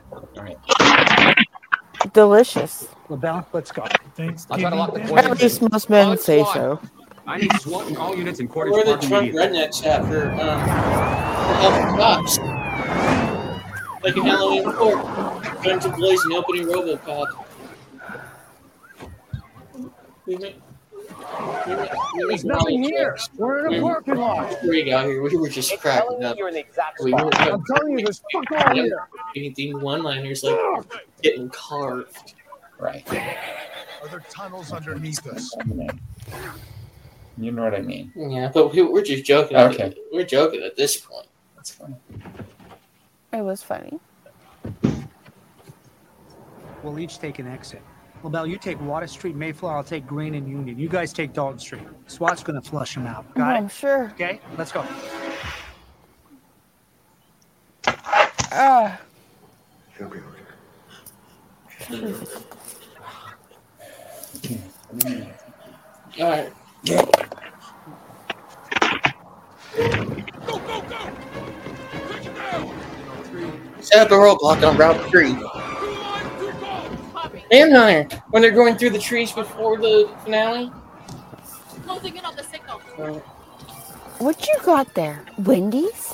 Delicious. LaBelle, let's go. I'll try to lock the At least most men say so. I need SWAT and all units in Portage Where the Park Trump immediately. rednecks at for, um, for helping cops. Like in Halloween Court, guns to blaze and opening RoboCop. We make, we make, we make There's nothing here. We're in a parking lot. Freak out here. We were just cracking up. You're in the exact We spot. were I'm telling you, there's fuck all here. anything one-liners like getting carved. Right. Are there tunnels underneath us? You know what I mean. Yeah, but we, we're just joking. Okay. At, we're joking at this point. That's fine. It was funny. We'll each take an exit. LaBelle, you take Water Street, Mayflower. I'll take Green and Union. You guys take Dalton Street. SWAT's gonna flush them out. Got I'm it? sure. Okay, let's go. Ah. He'll be okay. All right. Set up a roadblock on Route three. Manhunter, when they're going through the trees before the finale. Closing in on the signal. Uh, What you got there? Wendy's?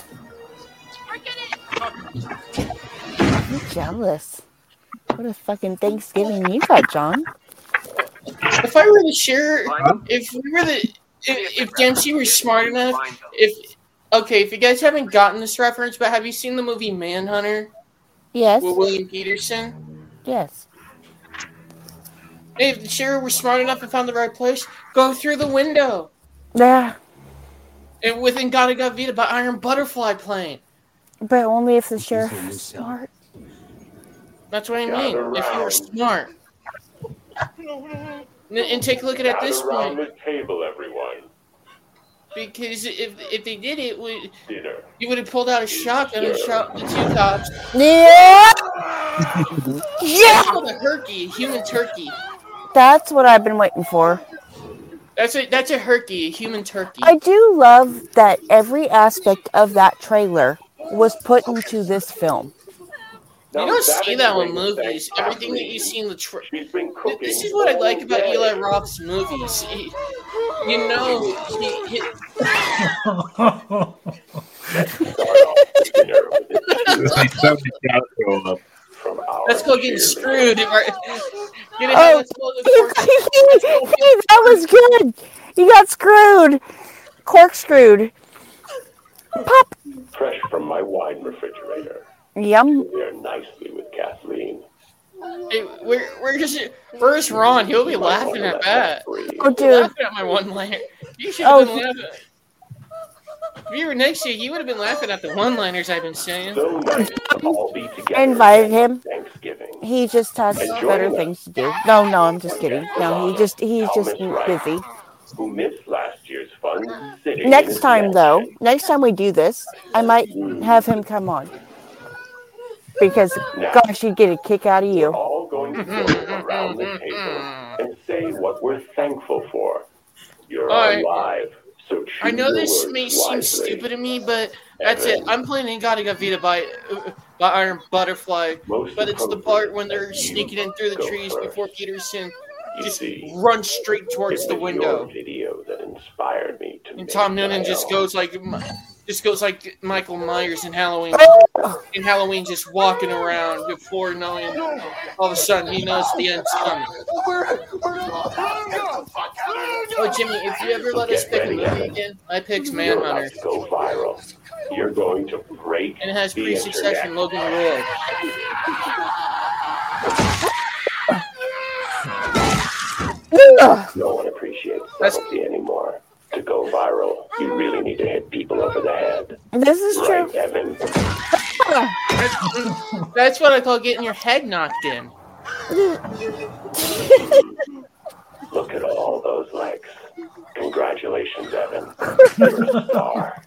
I'm jealous. What a fucking Thanksgiving you got, John. If I were the sheriff, if we were the, if, if Dempsey were smart enough, if okay, if you guys haven't gotten this reference, but have you seen the movie Manhunter? Yes. With William Peterson? Yes. If the sheriff were smart enough and found the right place, go through the window. Yeah. And within Gotta Got Vita by Iron Butterfly playing. But only if the sheriff is smart. That's what I mean. If you were smart. And, and take a look at it at this point. the table, everyone. Because if if they did it, we, Dinner. you would have pulled out a shotgun and shot the two cops. Yeah. Yeah. That's a turkey, a human turkey. That's what I've been waiting for. That's a that's a herky, a human turkey. I do love that every aspect of that trailer was put into this film. You don't see that in movies. Everything that you see in the trailer. This is what I like about Eli Roth's movies. He, you know, he. he... Let's go get screwed. Get it, Oh, let's go he, he, he, that was good. You got screwed. Corkscrewed. Pop. Fresh from my wine refrigerator. Yum. There nicely with Kathleen. Hey, where, where is it? Where's Ron? He'll be laughing at that. Oh, dude. Laughing at my one-liner. You should have Oh, been laughing. If you were next year, you would have been laughing at the one-liners I've been saying. I invited him. He just has better things to do. No, no, I'm just kidding. No, he just he's just busy. Who missed last year's fun sitting Next time, though, next time we do this, I might have him come on. Because, gosh, he'd get a kick out of you. all going to go around the table and say what we're thankful for. You're All right. alive, so choose I know your this words may seem wisely. stupid to me, but that's it. I'm playing Ingata Gavita by by Iron Butterfly, but it's the part when they're sneaking in through the trees before Peterson just runs straight towards the window. Video that inspired me to And Tom Noonan just goes like just goes like Michael Myers in Halloween. In Halloween, just walking around before knowing. All of a sudden, he knows the end's coming. Oh, Jimmy, if you ever let us pick a movie again, I picked Manhunter. Go viral. You're going to break And it has the pre-succession internet. Logan Roy. No one appreciates subtlety anymore. To go viral, you really need to hit people over the head. This is Right, true. Evan? That's, that's what I call getting your head knocked in. Look at all those legs. Congratulations, Evan. You're a star.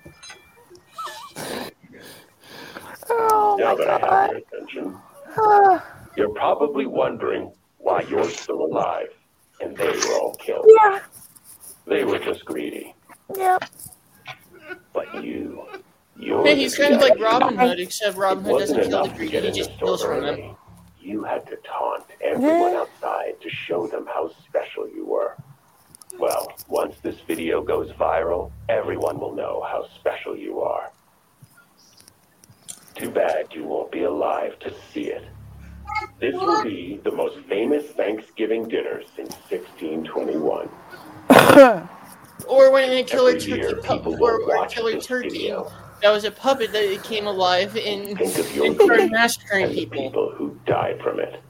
Oh, now my that I have God. your attention, Ah. you're probably wondering why you're still alive and they were all killed. Yeah. They were just greedy. Yep. But you, you're Hey, he's the kind of like greedy. Robin Hood, except Robin Hood Wasn't doesn't kill the enough to greedy, get he in the just kills store from them. early. You had to taunt everyone outside to show them how special you were. Well, once this video goes viral, everyone will know how special you are. Too bad you won't be alive to see it. This will be the most famous Thanksgiving dinner since sixteen twenty-one. Or when they kill a Every year, turkey, pu- people or, will or watch kill a this turkey. video. That was a puppet that came alive and, Think of your and started greed massacring and the people. people who died from it.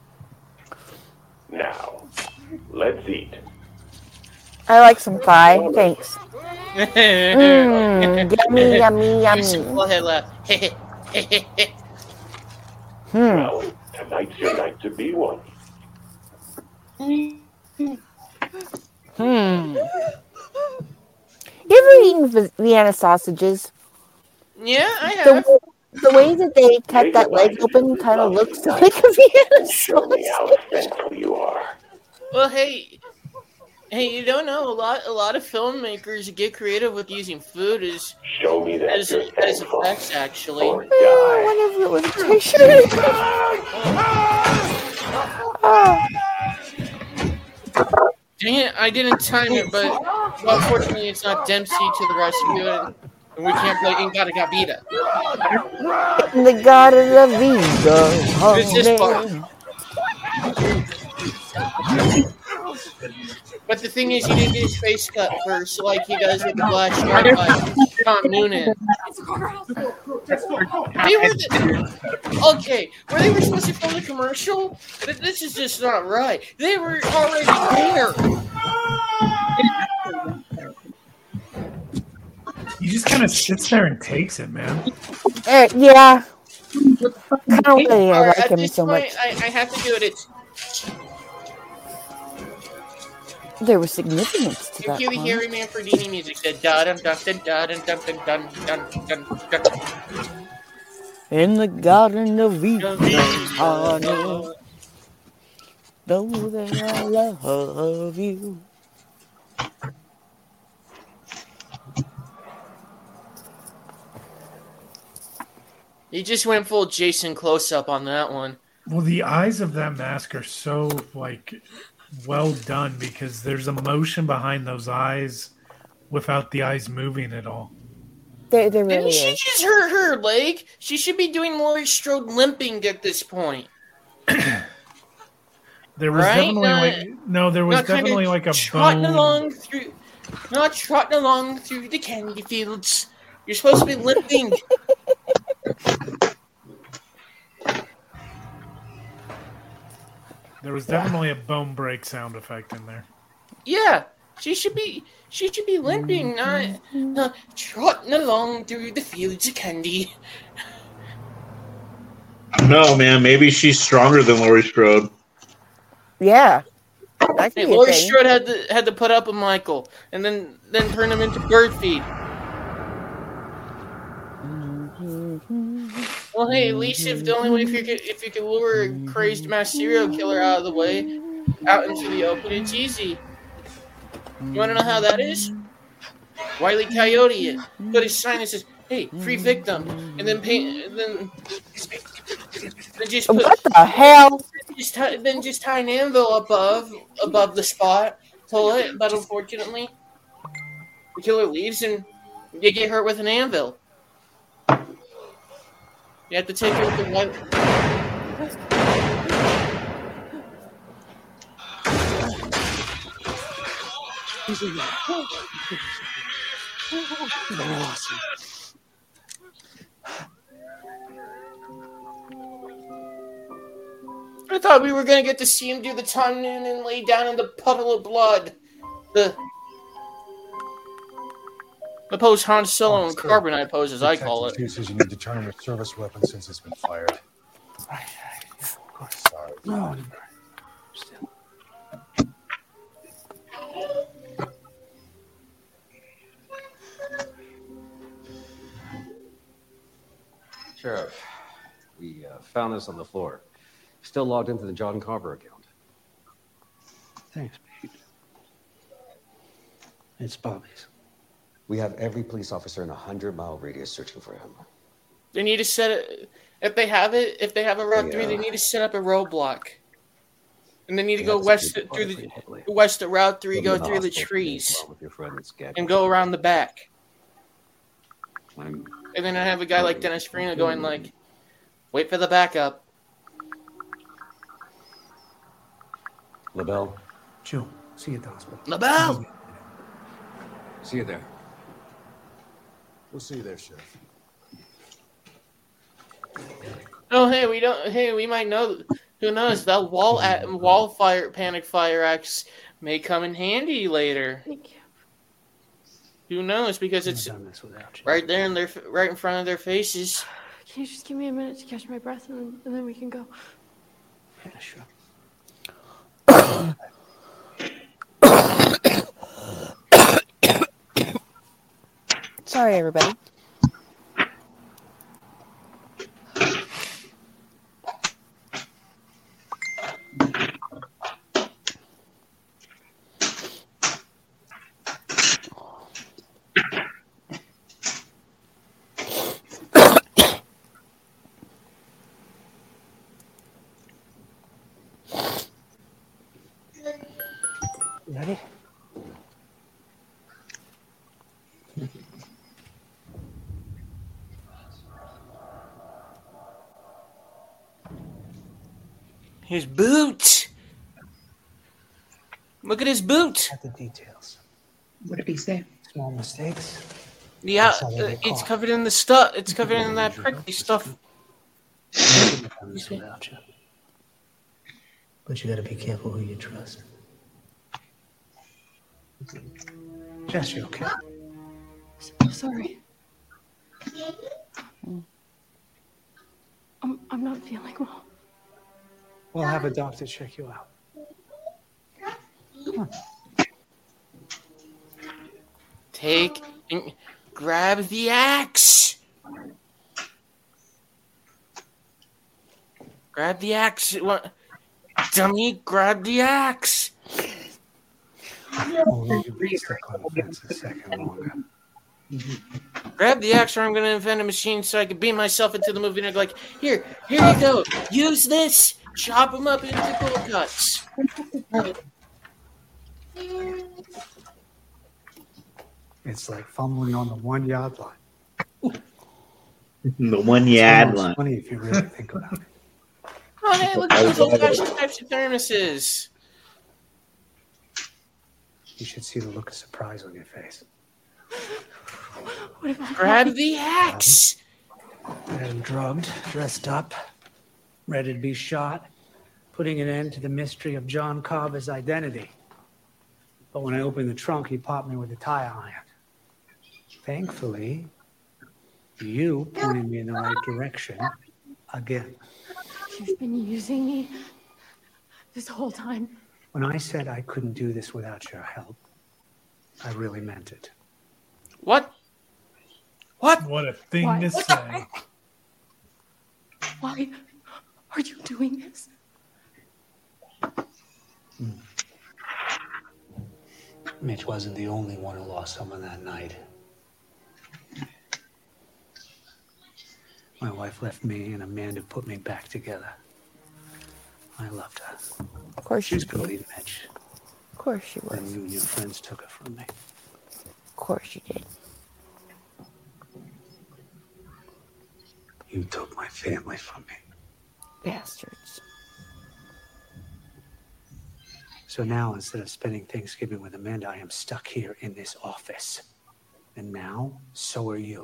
Now, let's eat. I like some pie. Thanks. Mmm, yummy, yummy, Here's some yummy. bullhead laugh. Hmm. Well, tonight's your night to be one. Hmm. You ever eaten Vienna sausages? Yeah, I The, have. the way that they cut that leg open kind of looks like a Vienna sausage. You are. Well, hey, hey, you don't know a lot. A lot of filmmakers get creative with using food as Show me that as, you're as effects. Actually, Oh, whatever it was a picture. Oh. dang it, I didn't time it, but well, unfortunately, it's not Dempsey to the rescue, and we can't play Ingata Gabita. The God of the Vida. It's this part. But the thing is, he didn't get his face cut first, like he does with the Black Shark by Tom Noonan. They were the, okay, where they were supposed to film the commercial, but this is just not right. They were already there. He just kind of sits there and takes it, man. Uh, yeah. Kind of way I Alright, like at him this so point, much. I, I have to do it. It's There was significance to that. cue the huh? Harry Manfredini music. The da dum dum dum dum dum dum dum dum dum dum. In the Garden of Eden, honey, know that I love you. He just went full Jason close up on that one. Well, the eyes of that mask are so like well done because there's emotion behind those eyes without the eyes moving at all. There, there really Didn't she is. just hurt her leg? She should be doing Laurie Strode limping at this point. There was Right? definitely Not- like no, there was not kinda definitely like a trotting bone. along through, not trotting along through the candy fields. You're supposed to be limping. There was definitely a bone break sound effect in there. Yeah, she should be. She should be limping, not, not trotting along through the fields of candy. No, man. Maybe she's stronger than Laurie Strode. Yeah. That Hey, could be a Laurie thing. Strode had to had to put up with Michael, and then then turn him into bird feed. Well, hey, at least if the only way if you could if you could lure a crazed mass serial killer out of the way, out into the open, it's easy. You want to know how that is? Wile E. Coyote it. Put his sign that says, "Hey, free victim," and then paint, and then, then just put, What the hell? Just tie, then just tie an anvil above above the spot, pull it, but unfortunately, the killer leaves and you get hurt with an anvil. You have to take it with the one. I thought we were gonna get to see him do the Tom Noonan lay down in the puddle of blood. The the pose Han Solo and Carbonite pose, as I call it. Detective says you need to turn on your service weapon since it's been fired. Of course. Sorry. No. Sheriff, we uh, found this on the floor. Still logged into the John Carver account. Thanks, Pete. It's Bobby's. We have every police officer in a hundred mile radius searching for him. They need to set it. If they have it, if they have a Route Yeah. Three, they need to set up a roadblock, and they need to Yeah, go that's west a good through the point, Higley. west of Route Three, You'll go be in through the hospital trees, along with your friend that's Gag- and go around the back. I'm- And then I have a guy like Dennis Farina going like, "Wait for the backup." LaBelle, Joe, see you at the hospital. LaBelle! see you there. We'll see you there, Sheriff. Oh, hey, we don't. Hey, we might know. Who knows? That wall at wall fire panic fire axe may come in handy later. Thank you. Who knows? Because it's I've done this without you. right there in their right in front of their faces. Can you just give me a minute to catch my breath and then, and then we can go? Yeah, sure. Sorry, everybody. Ready? His boot. Look at his boot. At the details. What did he say? Small mistakes. Yeah, That's how they uh, get it's caught. covered in the stuff. It's covered in that prickly stuff. Without you. But you gotta be careful who you trust. Jess, you okay? I'm sorry. I'm, I'm not feeling well. We'll have a doctor check you out. Come on. Take and grab the axe. Grab the axe. What? Dummy, grab the axe. Oh, you be stuck on the fence a second longer. Grab the axe or I'm going to invent a machine so I can beam myself into the movie and go like, here, here you go. Use this. Chop them up into cold cuts. It's like fumbling on the one yard line. The one yard It's line. funny if you really think about it. Oh, hey, look at those old-fashioned types of thermoses. You should see the look of surprise on your face. What about Grab the axe. And drugged, dressed up, ready to be shot, putting an end to the mystery of John Carver's identity. But when I opened the trunk, he popped me with a tire iron. Thankfully, you pointed me in the right direction again. You've been using me this whole time. When I said I couldn't do this without your help, I really meant it. What? What? What a thing Why? to say. Why are you doing this? Mitch wasn't the only one who lost someone that night. My wife left me, and Amanda put me back together. I loved her. Of course you She's did. believed Mitch. Of course you Then was. you and your friends took her from me. Of course you did. You took my family from me. Bastards. So now, instead of spending Thanksgiving with Amanda, I am stuck here in this office. And now, so are you.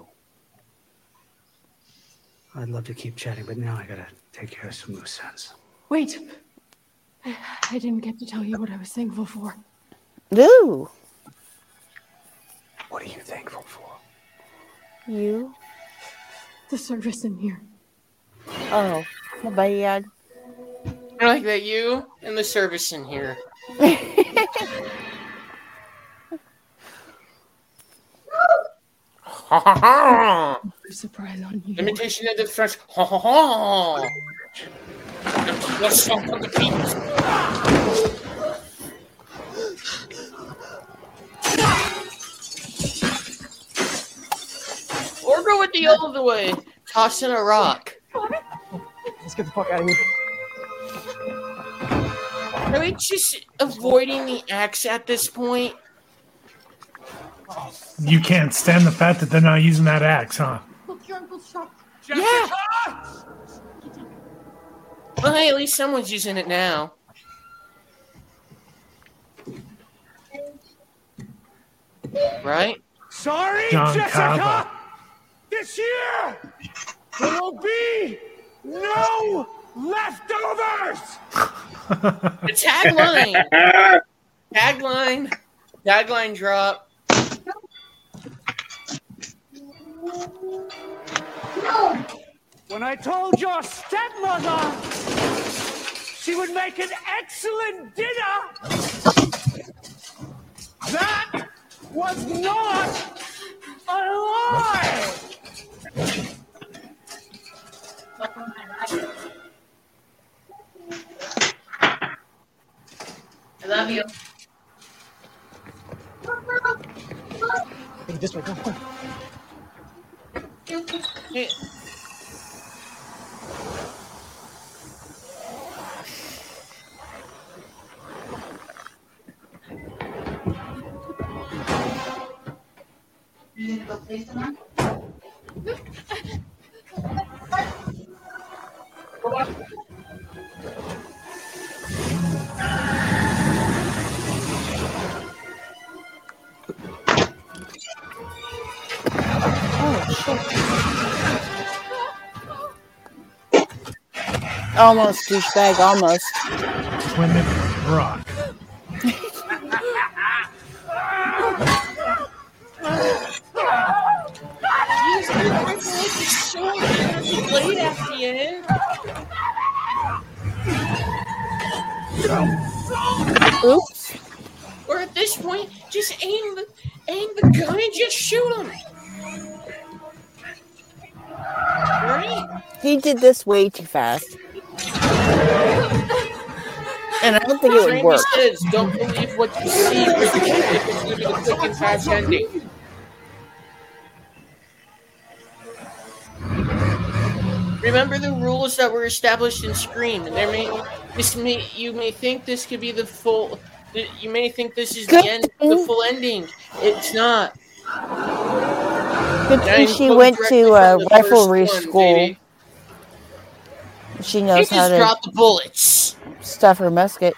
I'd love to keep chatting, but now I gotta take care of some loose ends. Wait. I, I didn't get to tell you what I was thankful for. Ooh. What are you thankful for? You? The service in here. Oh, my bad. I like that you and the service in here. Ha ha ha! Surprise on you. Imitation of the French. Ha ha ha! Let's talk on the beat. Or go with the other way. Tossing a rock. Let's get the fuck out of here. Are we just avoiding the axe at this point? You can't stand the fact that they're not using that axe, huh? Look, your uncle's shop. Yeah. Well, hey, at least someone's using it now. Right? Sorry, John Jessica! Cava. This year, there will be no leftovers! The tagline! Tagline! Tagline drop. When I told your stepmother she would make an excellent dinner, that was not I love you. Hey, this way, go. go. Hey. You gonna go play some? Almost, douchebag, almost. Plymouth Rock. Late at the end. Oops. Or at this point, just aim the aim the gun and just shoot him. Right? He did this way too fast. And I don't think it would Randy work. says, don't believe what you see, if it's going to be the quick and fast ending. Remember the rules that were established in Scream, and there may this may you may think this could be the full. You may think this is the end, the full ending. It's not. Good thing she went to a riflery school. She knows She how just to dropped the bullets. stuff her musket.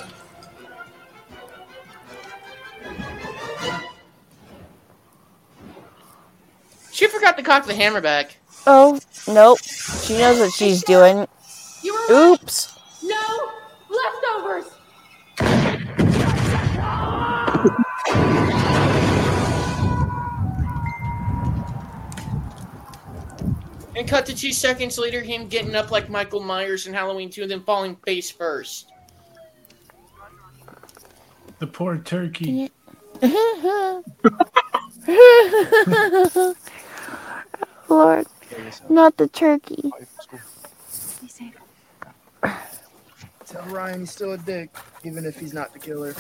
She forgot to cock the hammer back. Oh, nope. She knows what she's doing. You were right. Oops. No leftovers. And cut to two seconds later, him getting up like Michael Myers in Halloween two and then falling face first. The poor turkey. Lord, not the turkey. Tell Ryan he's still a dick, even if he's not the killer.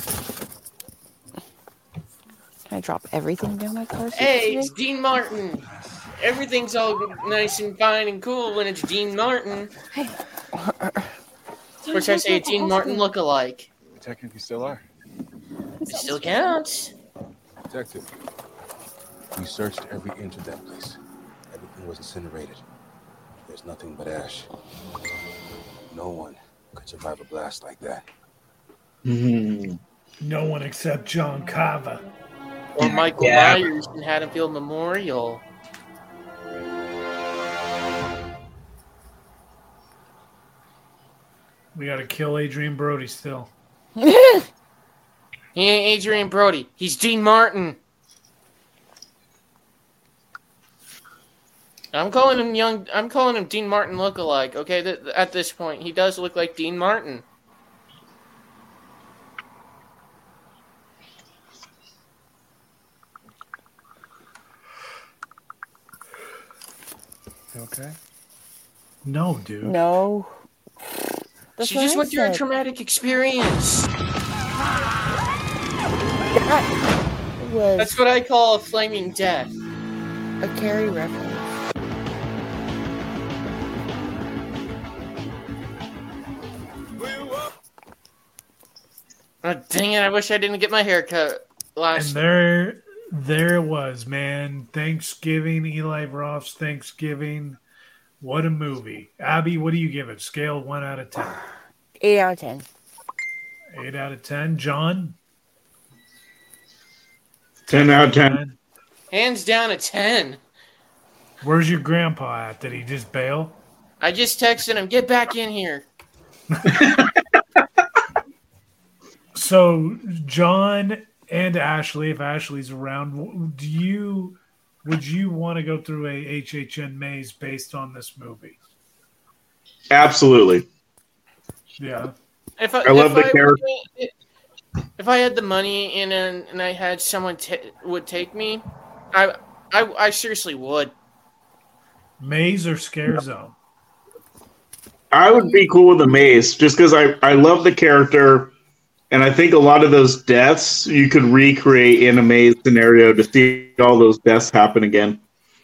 Can I drop everything down my car? Hey, it's Dean Martin. Everything's all nice and fine and cool when it's Dean Martin. Hey. Of course, I say a Dean Martin look-alike. Detective, you still are? It still counts. Detective, we searched every inch of that place. Everything was incinerated. There's nothing but ash. No one could survive a blast like that. No one except John Cava. Or Michael Yeah. Myers in Haddonfield Memorial. We gotta kill Adrian Brody still. He ain't Adrian Brody. He's Dean Martin. I'm calling him young. I'm calling him Dean Martin look-alike. Okay, th- at this point, he does look like Dean Martin. You okay? No, dude. No. That's she what just I went through a said. traumatic experience. That was That's what I call a flaming death. a Carrie reference. Oh, dang it, I wish I didn't get my hair cut And last. there, there it was, man. Thanksgiving, Eli Roth's Thanksgiving. What a movie. Abby, what do you give it? Scale one out of ten. Eight out of ten. Eight out of ten. John? Ten out of ten. Hands down a ten. Where's your grandpa at? Did he just bail? I just texted him, get back in here. So, John and Ashley, if Ashley's around, do you would you want to go through a H H N maze based on this movie? Absolutely. Yeah. If I, I love if the I, character. If I had the money and and, and I had someone t- would take me, I I, I seriously would. Maze or Scare Zone? I would be cool with a maze, just because I, I love the character, and I think a lot of those deaths you could recreate in a maze scenario to see all those deaths happen again.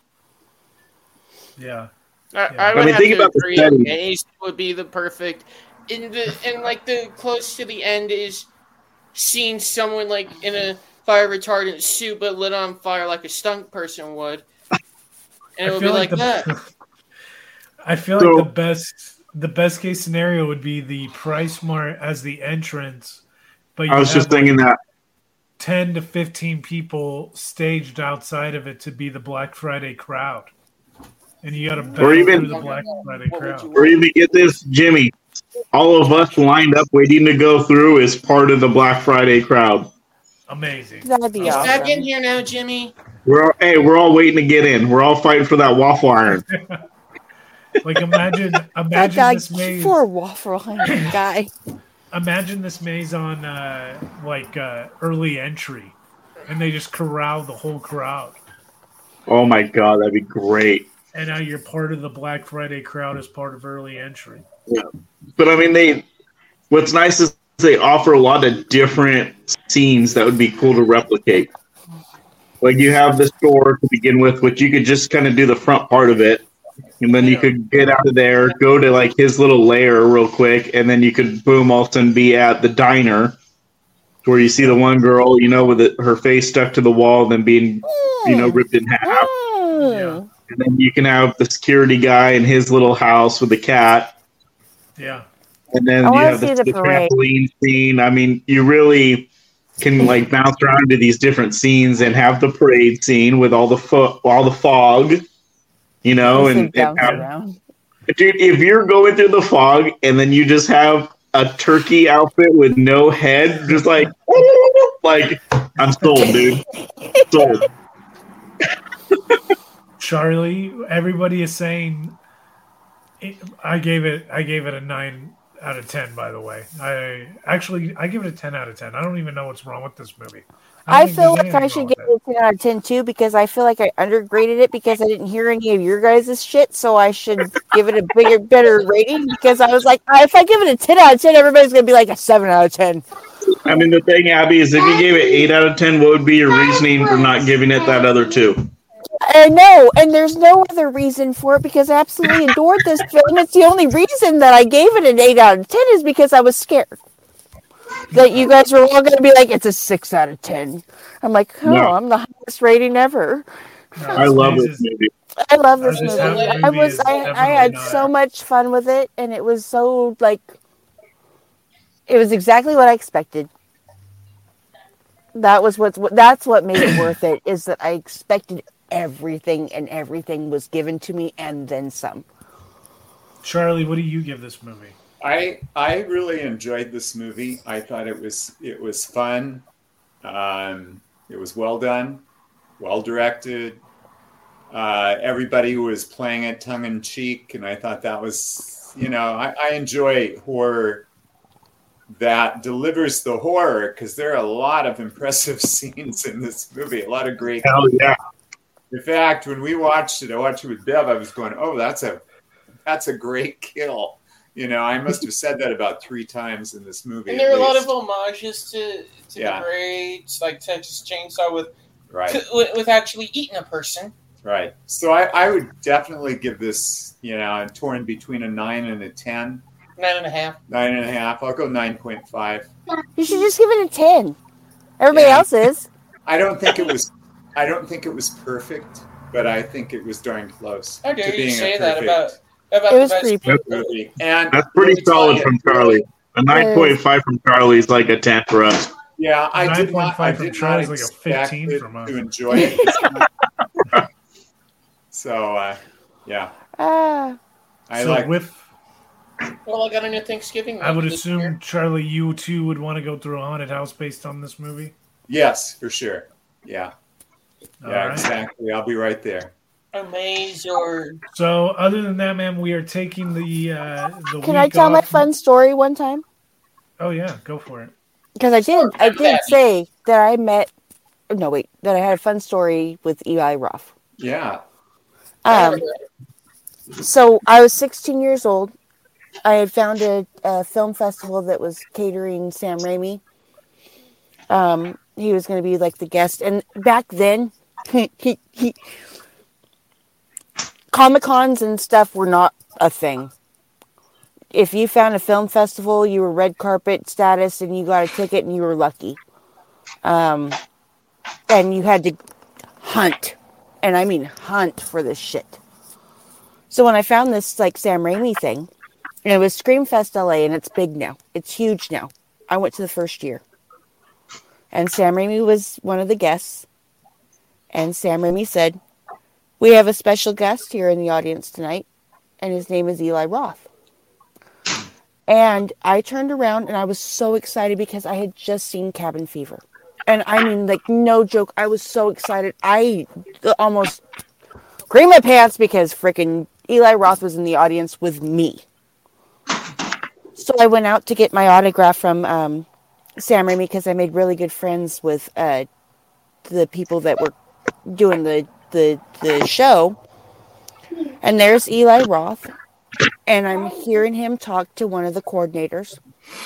Yeah. I, I would I mean, have think to about the agree. setting. Maze would be the perfect. In the and like the close to the end is seeing someone like in a fire retardant suit but lit on fire like a stunt person would, and it I would be feel like, like the- that. I feel So- like the best the best case scenario would be the Price Mart as the entrance, but you I was have just thinking like that. ten to fifteen people staged outside of it to be the Black Friday crowd, and you got to battle even- through the Black Friday crowd. Or even get this, Jimmy. All of us lined up waiting to go through is part of the Black Friday crowd. Amazing. That'd be He's back awesome. in here now, Jimmy. We're all, hey, we're all waiting to get in. We're all fighting for that waffle iron. Like imagine, That imagine guy, this maze. poor waffle iron guy. Imagine this maze on uh, like uh, early entry, and they just corral the whole crowd. Oh my god, that'd be great. And now you're part of the Black Friday crowd as part of early entry. Yeah. But I mean, they. What's nice is they offer a lot of different scenes that would be cool to replicate. Like you have the store to begin with, which you could just kind of do the front part of it, and then you could get out of there, go to like his little lair real quick, and then you could boom all of a sudden be at the diner, where you see the one girl, you know, with it, her face stuck to the wall, then being, you know, ripped in half. Yeah. And then you can have the security guy in his little house with the cat. Yeah. And then I you wanna have the, see the the parade. trampoline scene. I mean, you really can like bounce around to these different scenes and have the parade scene with all the fo- all the fog, you know, and, and bounce have, around. dude, if you're going through the fog and then you just have a turkey outfit with no head, just like, like I'm sold, dude, sold. Charlie, everybody is saying. I gave it. I gave it a nine out of ten. By the way, I actually I give it a ten out of ten. I don't even know what's wrong with this movie. I, I don't think feel there's like I anything should wrong give with it a ten out of ten too because I feel like I undergraded it because I didn't hear any of your guys' shit. So I should give it a bigger, better rating because I was like, if I give it a ten out of ten, everybody's gonna be like a seven out of ten. I mean, the thing, Abby, is if you gave it eight out of ten, what would be your reasoning for not giving it that other two? I know, and there's no other reason for it because I absolutely adored this film. It's the only reason that I gave it an eight out of ten is because I was scared that you guys were all going to be like, it's a six out of ten. I'm like, oh, No. I'm the highest rating ever. No, I love this movie. I love this This movie. movie I was, is I, I definitely had not- so much fun with it, and it was so like, it was exactly what I expected. That was what's that's what made it worth it. Is that I expected everything, and everything was given to me, and then some. Charlie, what do you give this movie? I I really enjoyed this movie. I thought it was it was fun. Um, it was well done, well directed. Uh, everybody was playing it tongue in cheek, and I thought that was, you know, I, I enjoy horror that delivers the horror because there are a lot of impressive scenes in this movie. A lot of great. Hell yeah. In fact, when we watched it, I watched it with Bev. I was going, "Oh, that's a that's a great kill." You know, I must have said that about three times in this movie. And at there are a lot least. of homages to, to Yeah. the grades, like Texas Chainsaw with, Right. with with actually eating a person. Right. So I, I would definitely give this, you know, I'm torn between a nine and a ten. Nine and a half. Nine and a half. I'll go nine point five. You should just give it a ten. Everybody Yeah. else is. I don't think it was. I don't think it was perfect, but I think it was darn close. How dare to you being a say that perfect about about It the was best pretty perfect movie. And That's pretty let me tell solid you, from Charlie. A nine point five from Charlie is like a ten for us. Yeah, I did not. I nine point five from did not Charlie's like a expect fifteen it from us. to enjoy it. So, uh, yeah, Ah. I so like. with, Well, I got a new Thanksgiving. I would movie this assume year. Charlie, you too would want to go through a haunted house based on this movie. Yes, for sure. Yeah. All Yeah, right. exactly. I'll be right there. Amazing. So, other than that, man, we are taking the uh, the. Can I week tell my off. fun story one time? Oh yeah, go for it. Because I did. I did Daddy. say that I met. No, wait. That I had a fun story with Eli Roth. Yeah. Um, so I was sixteen years old. I had found a, a film festival that was catering Sam Raimi. Um, he was going to be like the guest. And back then, he, he, he, Comic-Cons and stuff were not a thing. If you found a film festival, you were red carpet status and you got a ticket and you were lucky. Um, and you had to hunt. And I mean hunt for this shit. So when I found this like Sam Raimi thing, and it was Screamfest L A, and it's big now. It's huge now. I went to the first year. And Sam Raimi was one of the guests. And Sam Raimi said, "We have a special guest here in the audience tonight, and his name is Eli Roth." And I turned around, and I was so excited because I had just seen Cabin Fever. And I mean, like, no joke, I was so excited. I almost creamed my pants because freaking Eli Roth was in the audience with me. So I went out to get my autograph from um, Sam Raimi because I made really good friends with uh, the people that were doing the, the, the show. And there's Eli Roth. And I'm hearing him talk to one of the coordinators.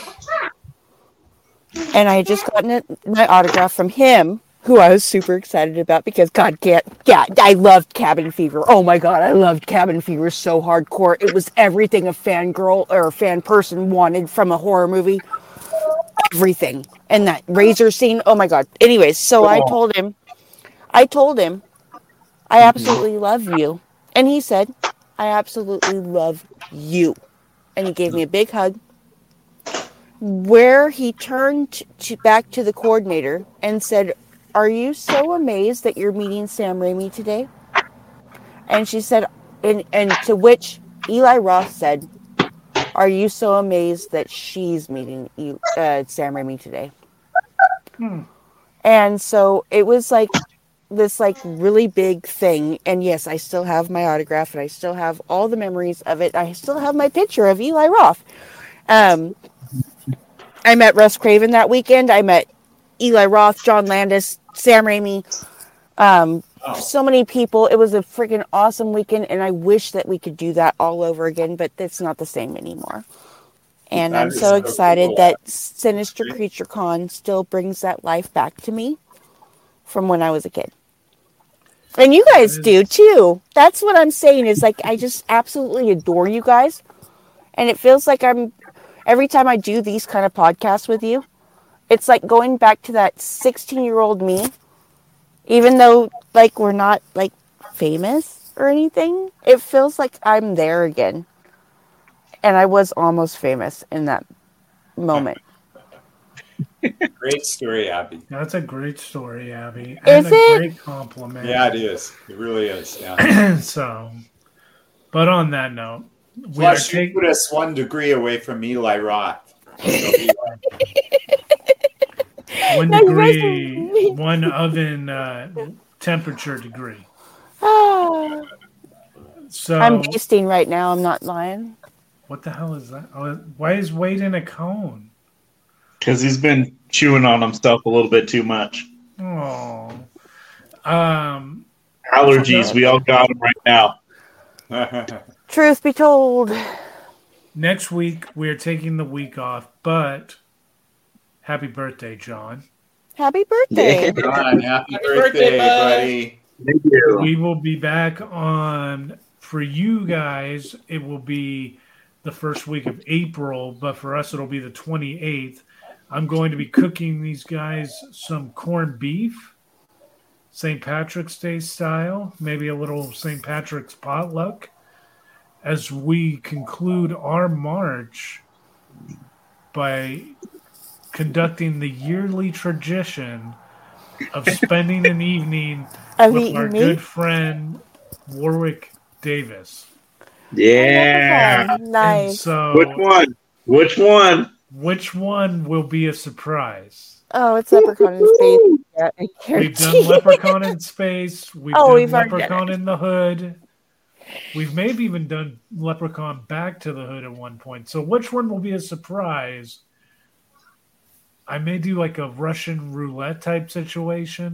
And I had just gotten it, my autograph from him, who I was super excited about because, God, can't, yeah, I loved Cabin Fever. Oh my God, I loved Cabin Fever so hardcore. It was everything a fangirl or a fan person wanted from a horror movie. Everything. And that razor scene, oh my God. Anyways, so I told him, I told him, I absolutely love you. And he said, I absolutely love you. And he gave me a big hug. Where he turned to, back to the coordinator and said, "Are you so amazed that you're meeting Sam Raimi today?" And she said, and, and to which Eli Roth said, "Are you so amazed that she's meeting uh, Sam Raimi today?" Hmm. And so it was like this like really big thing. And yes, I still have my autograph and I still have all the memories of it. I still have my picture of Eli Roth. Um, I met Russ Craven that weekend. I met Eli Roth, John Landis, Sam Raimi, um, oh. so many people. It was a freaking awesome weekend, and I wish that we could do that all over again, but it's not the same anymore. And that I'm so excited cool. that Sinister Creature Con still brings that life back to me from when I was a kid. And you guys do, too. That's what I'm saying is, like, I just absolutely adore you guys. And it feels like I'm... Every time I do these kind of podcasts with you, it's like going back to that sixteen-year-old me, even though, like, we're not, like, famous or anything. It feels like I'm there again. And I was almost famous in that moment. Great story, Abby. That's a great story, Abby. And is a it? great compliment. Yeah, it is. It really is, yeah. So, but on that note, we Plus, are taking... you put us one degree away from Eli Roth. One degree, one oven uh, temperature degree. Ah. So I'm basting right now. I'm not lying. What the hell is that? Oh, why is Wade in a cone? Because he's been chewing on himself a little bit too much. Oh. Um, Allergies. We all got them right now. Truth be told. Next week, we're taking the week off, but happy birthday, John. Happy birthday. John, happy, happy birthday, birthday, buddy. Thank you. We will be back on, for you guys, it will be the first week of April, but for us, it'll be the twenty-eighth. I'm going to be cooking these guys some corned beef, Saint Patrick's Day style, maybe a little Saint Patrick's potluck, as we conclude our march by conducting the yearly tradition of spending an evening with our me? good friend Warwick Davis. Yeah. Nice. And so, which one? Which one? Which one will be a surprise? Oh, it's Leprechaun in Space. Yeah, we've done Leprechaun in Space. We've oh, done we've Leprechaun in the Hood. We've maybe even done Leprechaun Back to the Hood at one point. So which one will be a surprise? I may do like a Russian roulette type situation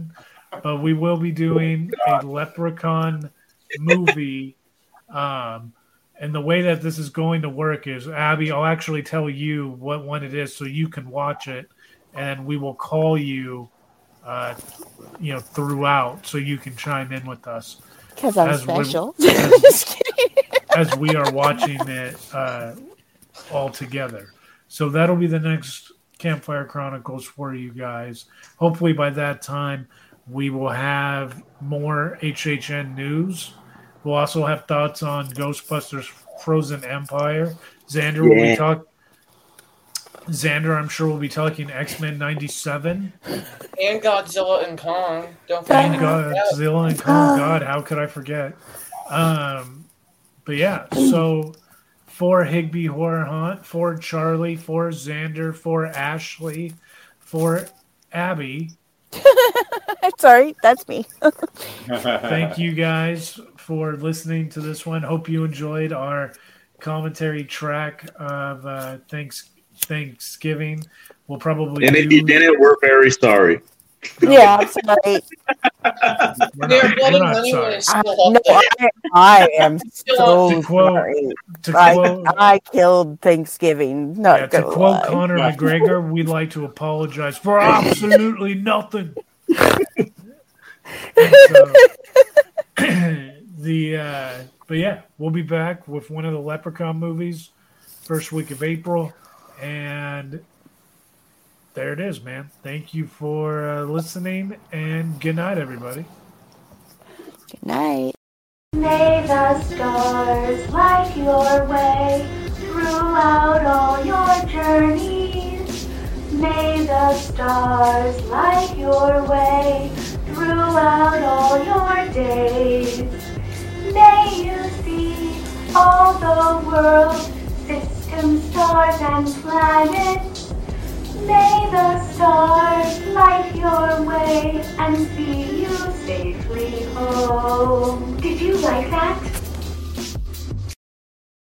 but we will be doing a Leprechaun movie. Um, and the way that this is going to work is, Abby, I'll actually tell you what one it is so you can watch it, and we will call you, uh, you know, throughout so you can chime in with us. Because I'm special. We, as, as we are watching it uh, all together. So that'll be the next Campfire Chronicles for you guys. Hopefully by that time we will have more H H N news. We'll also have thoughts on Ghostbusters Frozen Empire. Xander will Yeah. be talk. Xander, I'm sure we'll be talking X-Men ninety-seven. And Godzilla and Kong. Don't And forget about that. Godzilla and Kong. God, how could I forget? Um, but yeah, so for Higby Horror Hunt, for Charlie, for Xander, for Ashley, for Abby. Sorry, that's me. Thank you guys for listening to this one. Hope you enjoyed our commentary track of uh, thanks Thanksgiving. We'll probably And do... if you didn't, we're very sorry. Yeah, I'm sorry. We're They're not, bloody we're not money when sorry. it's I, still no, up I, I am so To quote- sorry. to I, quote- I killed Thanksgiving. Not Yeah, to gonna quote lie. Conor McGregor, we'd like to apologize for absolutely nothing. And so, the uh, but yeah, we'll be back with one of the Leprechaun movies first week of April, and there it is, man. Thank you for uh, listening, and good night, everybody. Good night. May the stars light your way throughout all your journeys. May the stars light your way throughout all your days. May you see all the world, systems, stars, and planets. May the stars light your way and see you safely home. Did you like that?